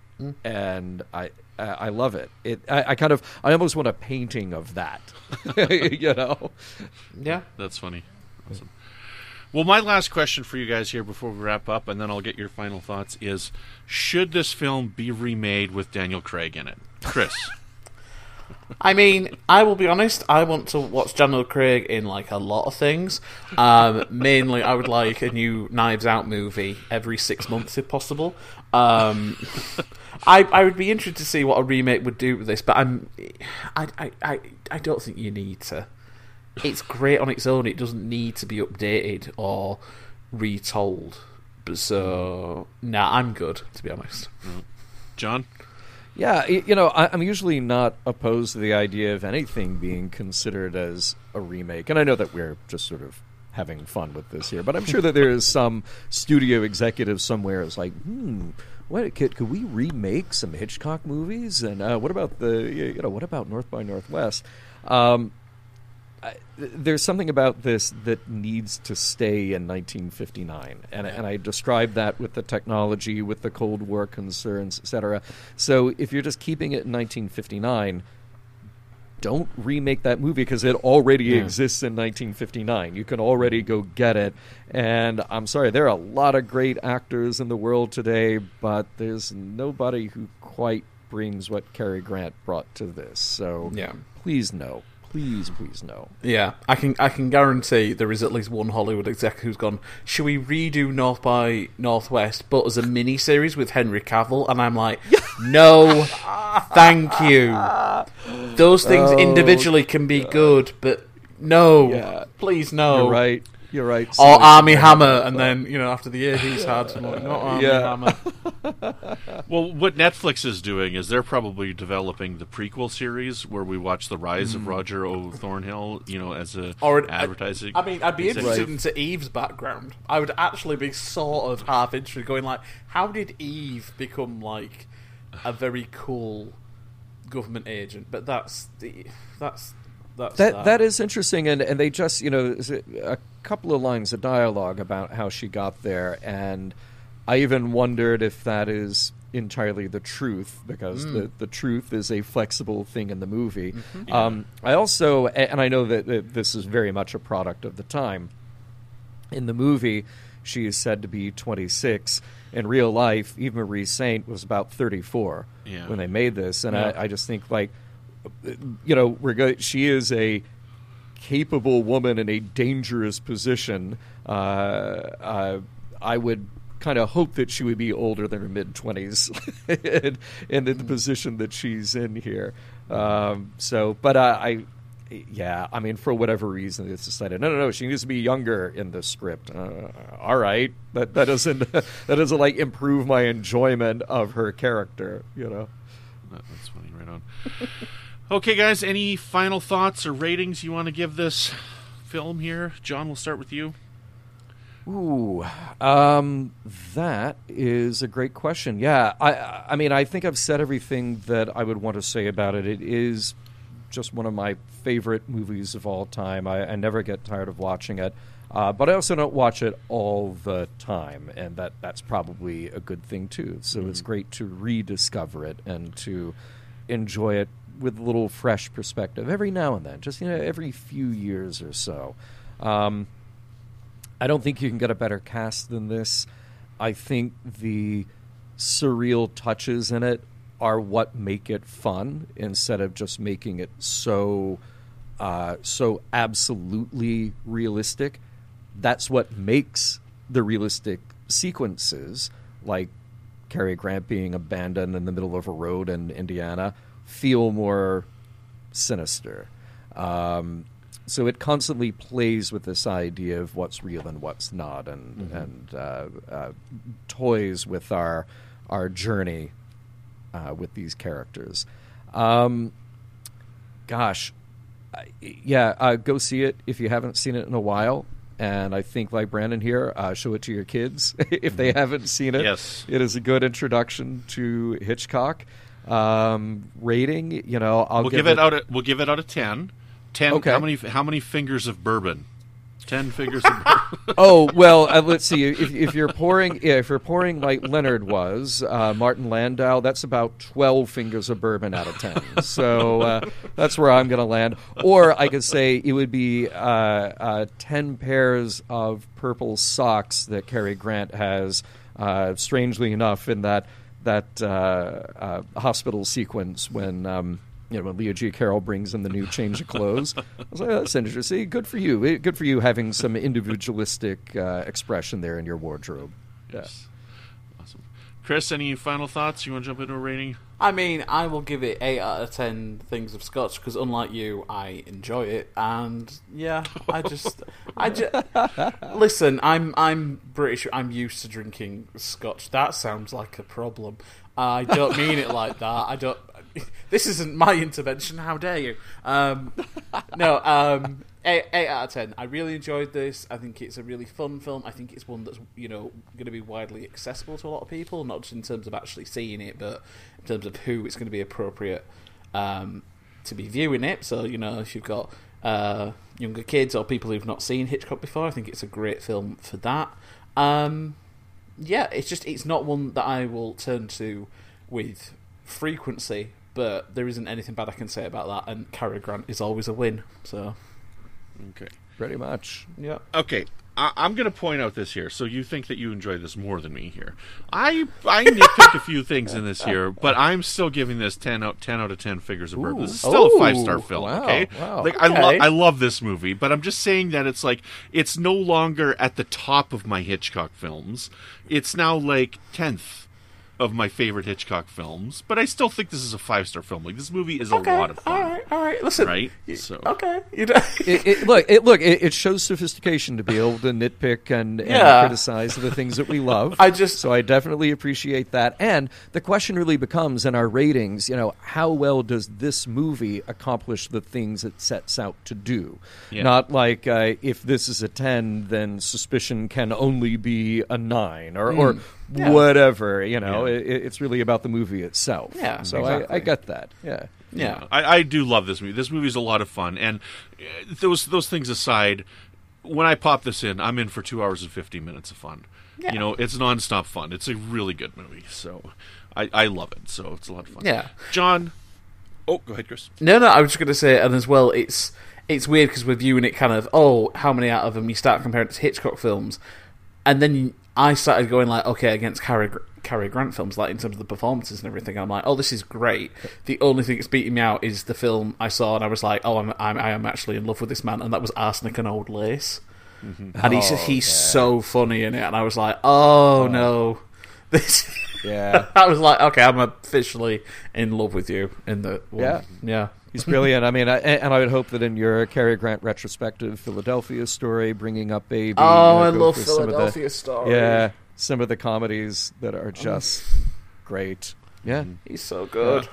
And I, I I love it. It I, I kind of I almost want a painting of that, you know. Yeah. That's funny. Awesome. Well, my last question for you guys here before we wrap up, and then I'll get your final thoughts, is should this film be remade with Daniel Craig in it? Chris. I mean, I will be honest, I want to watch Daniel Craig in like a lot of things. Um, mainly, I would like a new Knives Out movie every six months if possible. Um, I I would be interested to see what a remake would do with this, but I'm I, I, I, I don't think you need to. It's great on its own, it doesn't need to be updated or retold. But so, nah, I'm good, to be honest. John? Yeah, y- you know, I, I'm usually not opposed to the idea of anything being considered as a remake, and I know that we're just sort of having fun with this here, but I'm sure that there is some studio executive somewhere who's like, hmm, what could, could we remake some Hitchcock movies? And uh, what about the, you know, what about North by Northwest? Um, I, there's something about this that needs to stay in nineteen fifty-nine, and, and I described that with the technology, with the Cold War concerns, et cetera. So if you're just keeping it in nineteen fifty-nine, don't remake that movie because it already Yeah. exists in nineteen fifty-nine. You can already go get it. And I'm sorry, there are a lot of great actors in the world today, but there's nobody who quite brings what Cary Grant brought to this. So Yeah. please no. Please, please no. Yeah, I can I can guarantee there is at least one Hollywood exec who's gone, should we redo North by Northwest, but as a mini-series with Henry Cavill? And I'm like, no, thank you. Those things Oh, individually can be good, but No, Yeah. please no. You're right. You're right. Or Sorry. Army Hammer, and then, you know, after the year he's had, I'm like, not Army Yeah. Hammer. Well, what Netflix is doing is they're probably developing the prequel series where we watch the rise of Roger O. Thornhill, you know, as a Or an- advertising. I mean, I'd be interested Right. into Eve's background. I would actually be sort of half interested, going like, how did Eve become like a very cool government agent? But that's the that's that's That that. that is interesting, and, and they just you know there's a, a couple of lines of dialogue about how she got there, and I even wondered if that is entirely the truth, because the, the truth is a flexible thing in the movie. Um, I also, and I know that, that this is very much a product of the time. In the movie, she is said to be twenty-six. In real life, Eve Marie Saint was about thirty-four Yeah. when they made this, and Yeah. I, I just think like, you know, we're go- she is a capable woman in a dangerous position. Uh, uh, I would kind of hope that she would be older than her mid twenties, and, and in the position that she's in here. Um, so, but uh, I. Yeah, I mean, for whatever reason, it's decided no, no, no. She needs to be younger in the script. Uh, all right, that that doesn't that doesn't like improve my enjoyment of her character. You know. That- That's funny, right on. Okay, guys, any final thoughts or ratings you want to give this film here? John, we'll start with you. Ooh, um, that is a great question. Yeah, I, I mean, I think I've said everything that I would want to say about it. It is just one of my favorite movies of all time. I, I never get tired of watching it, uh, but I also don't watch it all the time, and that, that's probably a good thing too. So it's great to rediscover it and to enjoy it with a little fresh perspective every now and then, just you know, every few years or so. Um, I don't think you can get a better cast than this. I think the surreal touches in it are what make it fun, instead of just making it so uh, so absolutely realistic. That's what makes the realistic sequences, like Cary Grant being abandoned in the middle of a road in Indiana, feel more sinister. Um, so it constantly plays with this idea of what's real and what's not, and Mm-hmm. and uh, uh, toys with our our journey uh, with these characters. Um, gosh, I- yeah, uh, go see it if you haven't seen it in a while. And I think, like Brandon here, uh, show it to your kids if they haven't seen it. Yes. It is a good introduction to Hitchcock. Um, rating, you know, I'll We'll give, give it out. At, we'll give it out of ten. Ten. Okay. How many? How many fingers of bourbon? Ten fingers of bourbon. Oh well, uh, let's see. If, if you're pouring, yeah, if you're pouring like Leonard was, uh, Martin Landau, that's about twelve fingers of bourbon out of ten. So uh, that's where I'm going to land. Or I could say it would be uh, uh, ten pairs of purple socks that Cary Grant has. Uh, strangely enough, in that that uh, uh, hospital sequence when. Um, You know, when Leo G. Carroll brings in the new change of clothes, I was like, oh, "That's interesting. Good for you. Good for you having some individualistic uh, expression there in your wardrobe." Yeah. Yes. Awesome. Chris, any final thoughts? You want to jump into a rating? I mean, I will give it eight out of ten things of Scotch because, unlike you, I enjoy it, and yeah, I just, I just listen. I'm, I'm British. I'm used to drinking Scotch. That sounds like a problem. I don't mean it like that. I don't. This isn't my intervention. How dare you? Um, no, um, eight, eight out of ten. I really enjoyed this. I think it's a really fun film. I think it's one that's, you know, going to be widely accessible to a lot of people, not just in terms of actually seeing it, but in terms of who it's going to be appropriate um, to be viewing it. So, you know, if you've got uh, younger kids or people who've not seen Hitchcock before, I think it's a great film for that. Um, yeah, it's just it's not one that I will turn to with frequency. But there isn't anything bad I can say about that, and Cary Grant is always a win. So, Okay. Pretty much. yeah. Okay. I- I'm going to point out this here, so you think that you enjoy this more than me here. I I nitpick a few things in this here, but I'm still giving this ten out ten out of ten figures of bourbon. This is still Ooh. a five star film. Wow. Okay, Wow. like I Okay. love I love this movie, but I'm just saying that it's like it's no longer at the top of my Hitchcock films. It's now like tenth. of my favorite Hitchcock films, but I still think this is a five-star film. Like, this movie is a Okay, lot of fun. all right, all right. Listen, Right? y- So- okay, you know, it, it, look, it, look, it, it shows sophistication to be able to nitpick and, and Yeah. criticize the things that we love. I just- so I definitely appreciate that. And the question really becomes in our ratings, you know, how well does this movie accomplish the things it sets out to do? Yeah. Not like uh, if this is a ten, then Suspicion can only be a nine or, or Yeah. whatever. You know, Yeah. it, it's really about the movie itself. Yeah, so exactly. I, I get that. Yeah. yeah. I, I do love this movie. This movie's a lot of fun, and uh, those those things aside, when I pop this in, I'm in for two hours and fifty minutes of fun. Yeah. You know, it's nonstop fun. It's a really good movie, so I, I love it. So it's a lot of fun. Yeah. John. Oh, go ahead, Chris. No, no, I was just going to say, and as well, it's it's weird because we're viewing it kind of, oh, how many out of them you start comparing it to Hitchcock films, and then you, I started going like, okay, against Cary, Cary Grant films, like in terms of the performances and everything. I'm like, oh, this is great. The only thing that's beating me out is the film I saw, and I was like, oh, I'm, I'm I am actually in love with this man, and that was Arsenic and Old Lace, and he's Oh, he's yeah. so funny in it, and I was like, oh, no, this. Yeah. I was like, okay, I'm officially in love with you in the one. Yeah. yeah. He's brilliant. I mean, I, and I would hope that in your Cary Grant retrospective Philadelphia story, bringing up Baby. Oh, you know, I go love for some of the- Philadelphia Story. Yeah, some of the comedies that are just great. Yeah. He's so good.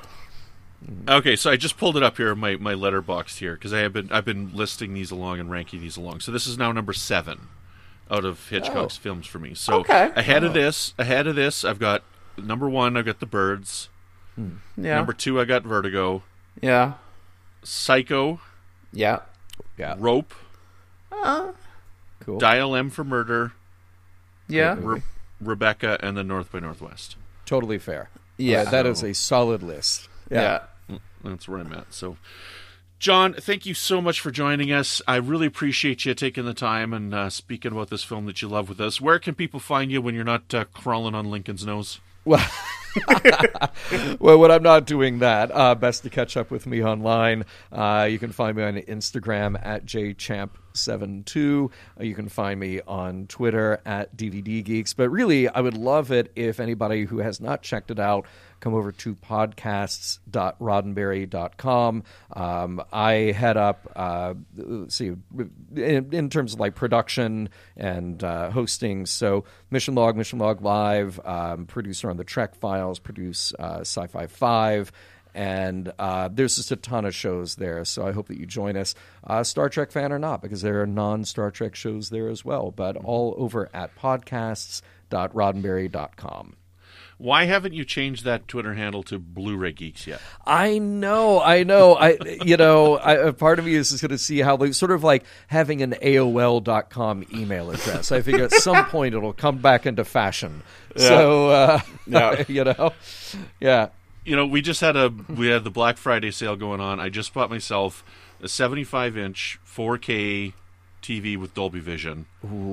Okay, so I just pulled it up here, my my letterbox here, because I have been I've been listing these along and ranking these along. So this is now number seven out of Hitchcock's Oh. films for me. So Okay. ahead of this, ahead of this, I've got number one. I've got The Birds. Yeah. Number two, I got Vertigo. yeah. Psycho. Yeah. Yeah. Rope. Uh, Cool. Dial M for Murder. yeah. Great Re- Rebecca, and then North by Northwest. Totally fair. Yeah. Uh, that is a solid list. Yeah. Yeah. That's where I'm at. So, John, thank you so much for joining us. I really appreciate you taking the time and uh, speaking about this film that you love with us. Where can people find you when you're not uh, crawling on Lincoln's nose? Well, well, when I'm not doing that, uh, best to catch up with me online. Uh, you can find me on Instagram at j champ seven two. Uh, you can find me on Twitter at D V D Geeks. But really, I would love it if anybody who has not checked it out come over to podcasts dot roddenberry dot com. Um, I head up, uh, let's see, in, in terms of like production and uh, hosting. So Mission Log, Mission Log Live, um, producer on the Trek Files, produce uh, Sci-Fi five. And uh, there's just a ton of shows there, so I hope that you join us, uh, Star Trek fan or not, because there are non-Star Trek shows there as well, but all over at podcasts dot roddenberry dot com. Why haven't you changed that Twitter handle to Blu-ray Geeks yet? I know, I know. I, you know, I, a part of me is just going to see how, like, sort of like having an A O L dot com email address. I figure at some point it'll come back into fashion. So, uh, Yeah. you know, yeah. You know, we just had a we had the Black Friday sale going on. I just bought myself a seventy-five inch four K T V with Dolby Vision.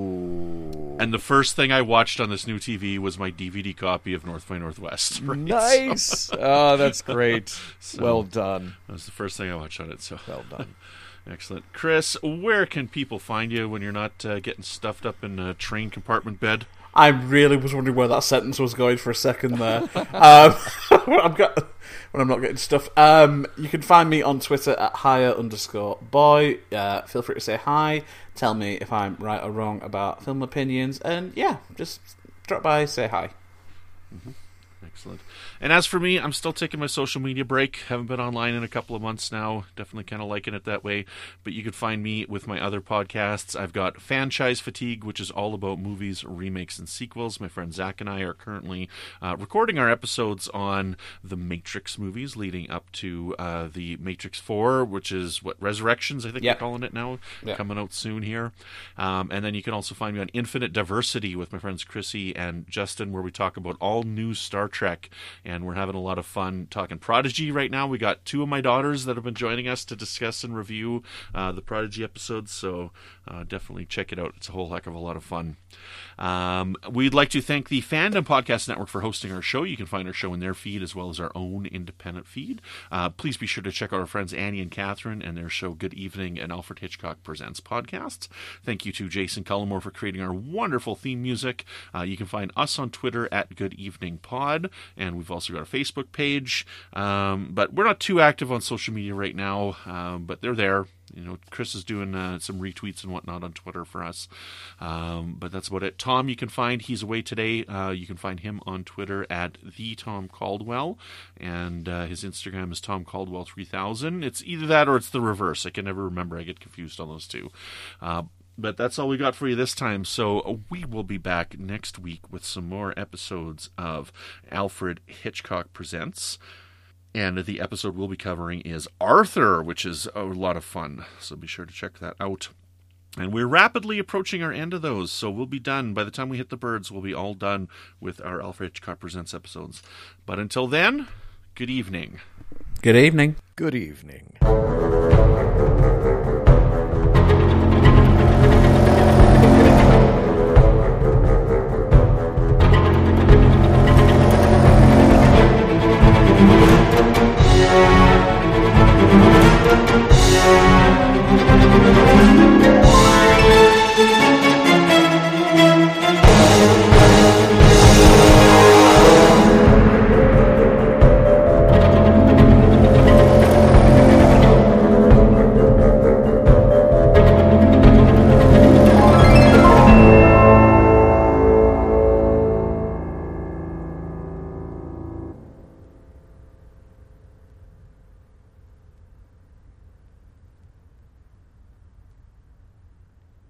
Ooh. And the first thing I watched on this new T V was my D V D copy of North by Northwest. Right? Nice. Oh, that's great. So- Well done. That was the first thing I watched on it. So Well done. excellent. Chris, where can people find you when you're not uh, getting stuffed up in a train compartment bed? I really was wondering where that sentence was going for a second there. um, when, I'm got, when I'm not getting stuff. Um, you can find me on Twitter at higher underscore boy. Uh, feel free to say hi. Tell me if I'm right or wrong about film opinions. And yeah, just drop by, say hi. Excellent. And as for me, I'm still taking my social media break. Haven't been online in a couple of months now. Definitely kind of liking it that way. But you can find me with my other podcasts. I've got Franchise Fatigue, which is all about movies, remakes, and sequels. My friend Zach and I are currently uh, recording our episodes on the Matrix movies leading up to uh, the Matrix four, which is, what, Resurrections, I think Yeah. they're calling it now, Yeah. coming out soon here. Um, and then you can also find me on Infinite Diversity with my friends Chrissy and Justin, where we talk about all new Star Trek. And we're having a lot of fun talking Prodigy right now. We got two of my daughters that have been joining us to discuss and review uh, the Prodigy episodes, so uh, definitely check it out. It's a whole heck of a lot of fun. Um, we'd like to thank the Fandom Podcast Network for hosting our show. You can find our show in their feed as well as our own independent feed. Uh, please be sure to check out our friends Annie and Catherine and their show Good Evening and Alfred Hitchcock Presents podcasts. Thank you to Jason Cullimore for creating our wonderful theme music. Uh, you can find us on Twitter at Good Evening Pod. Pod, and we've also got a Facebook page. Um, but we're not too active on social media right now, um, but they're there. You know, Chris is doing uh, some retweets and whatnot on Twitter for us. Um, but that's about it. Tom, you can find, he's away today. Uh, you can find him on Twitter at the Tom Caldwell. And uh, his Instagram is Tom Caldwell three thousand. It's either that or it's the reverse. I can never remember. I get confused on those two. Uh, but that's all we got for you this time. So we will be back next week with some more episodes of Alfred Hitchcock Presents. And the episode we'll be covering is Arthur, which is a lot of fun. So be sure to check that out. And we're rapidly approaching our end of those, so we'll be done. By the time we hit the birds, we'll be all done with our Alfred Hitchcock Presents episodes. But until then, good evening. Good evening. Good evening.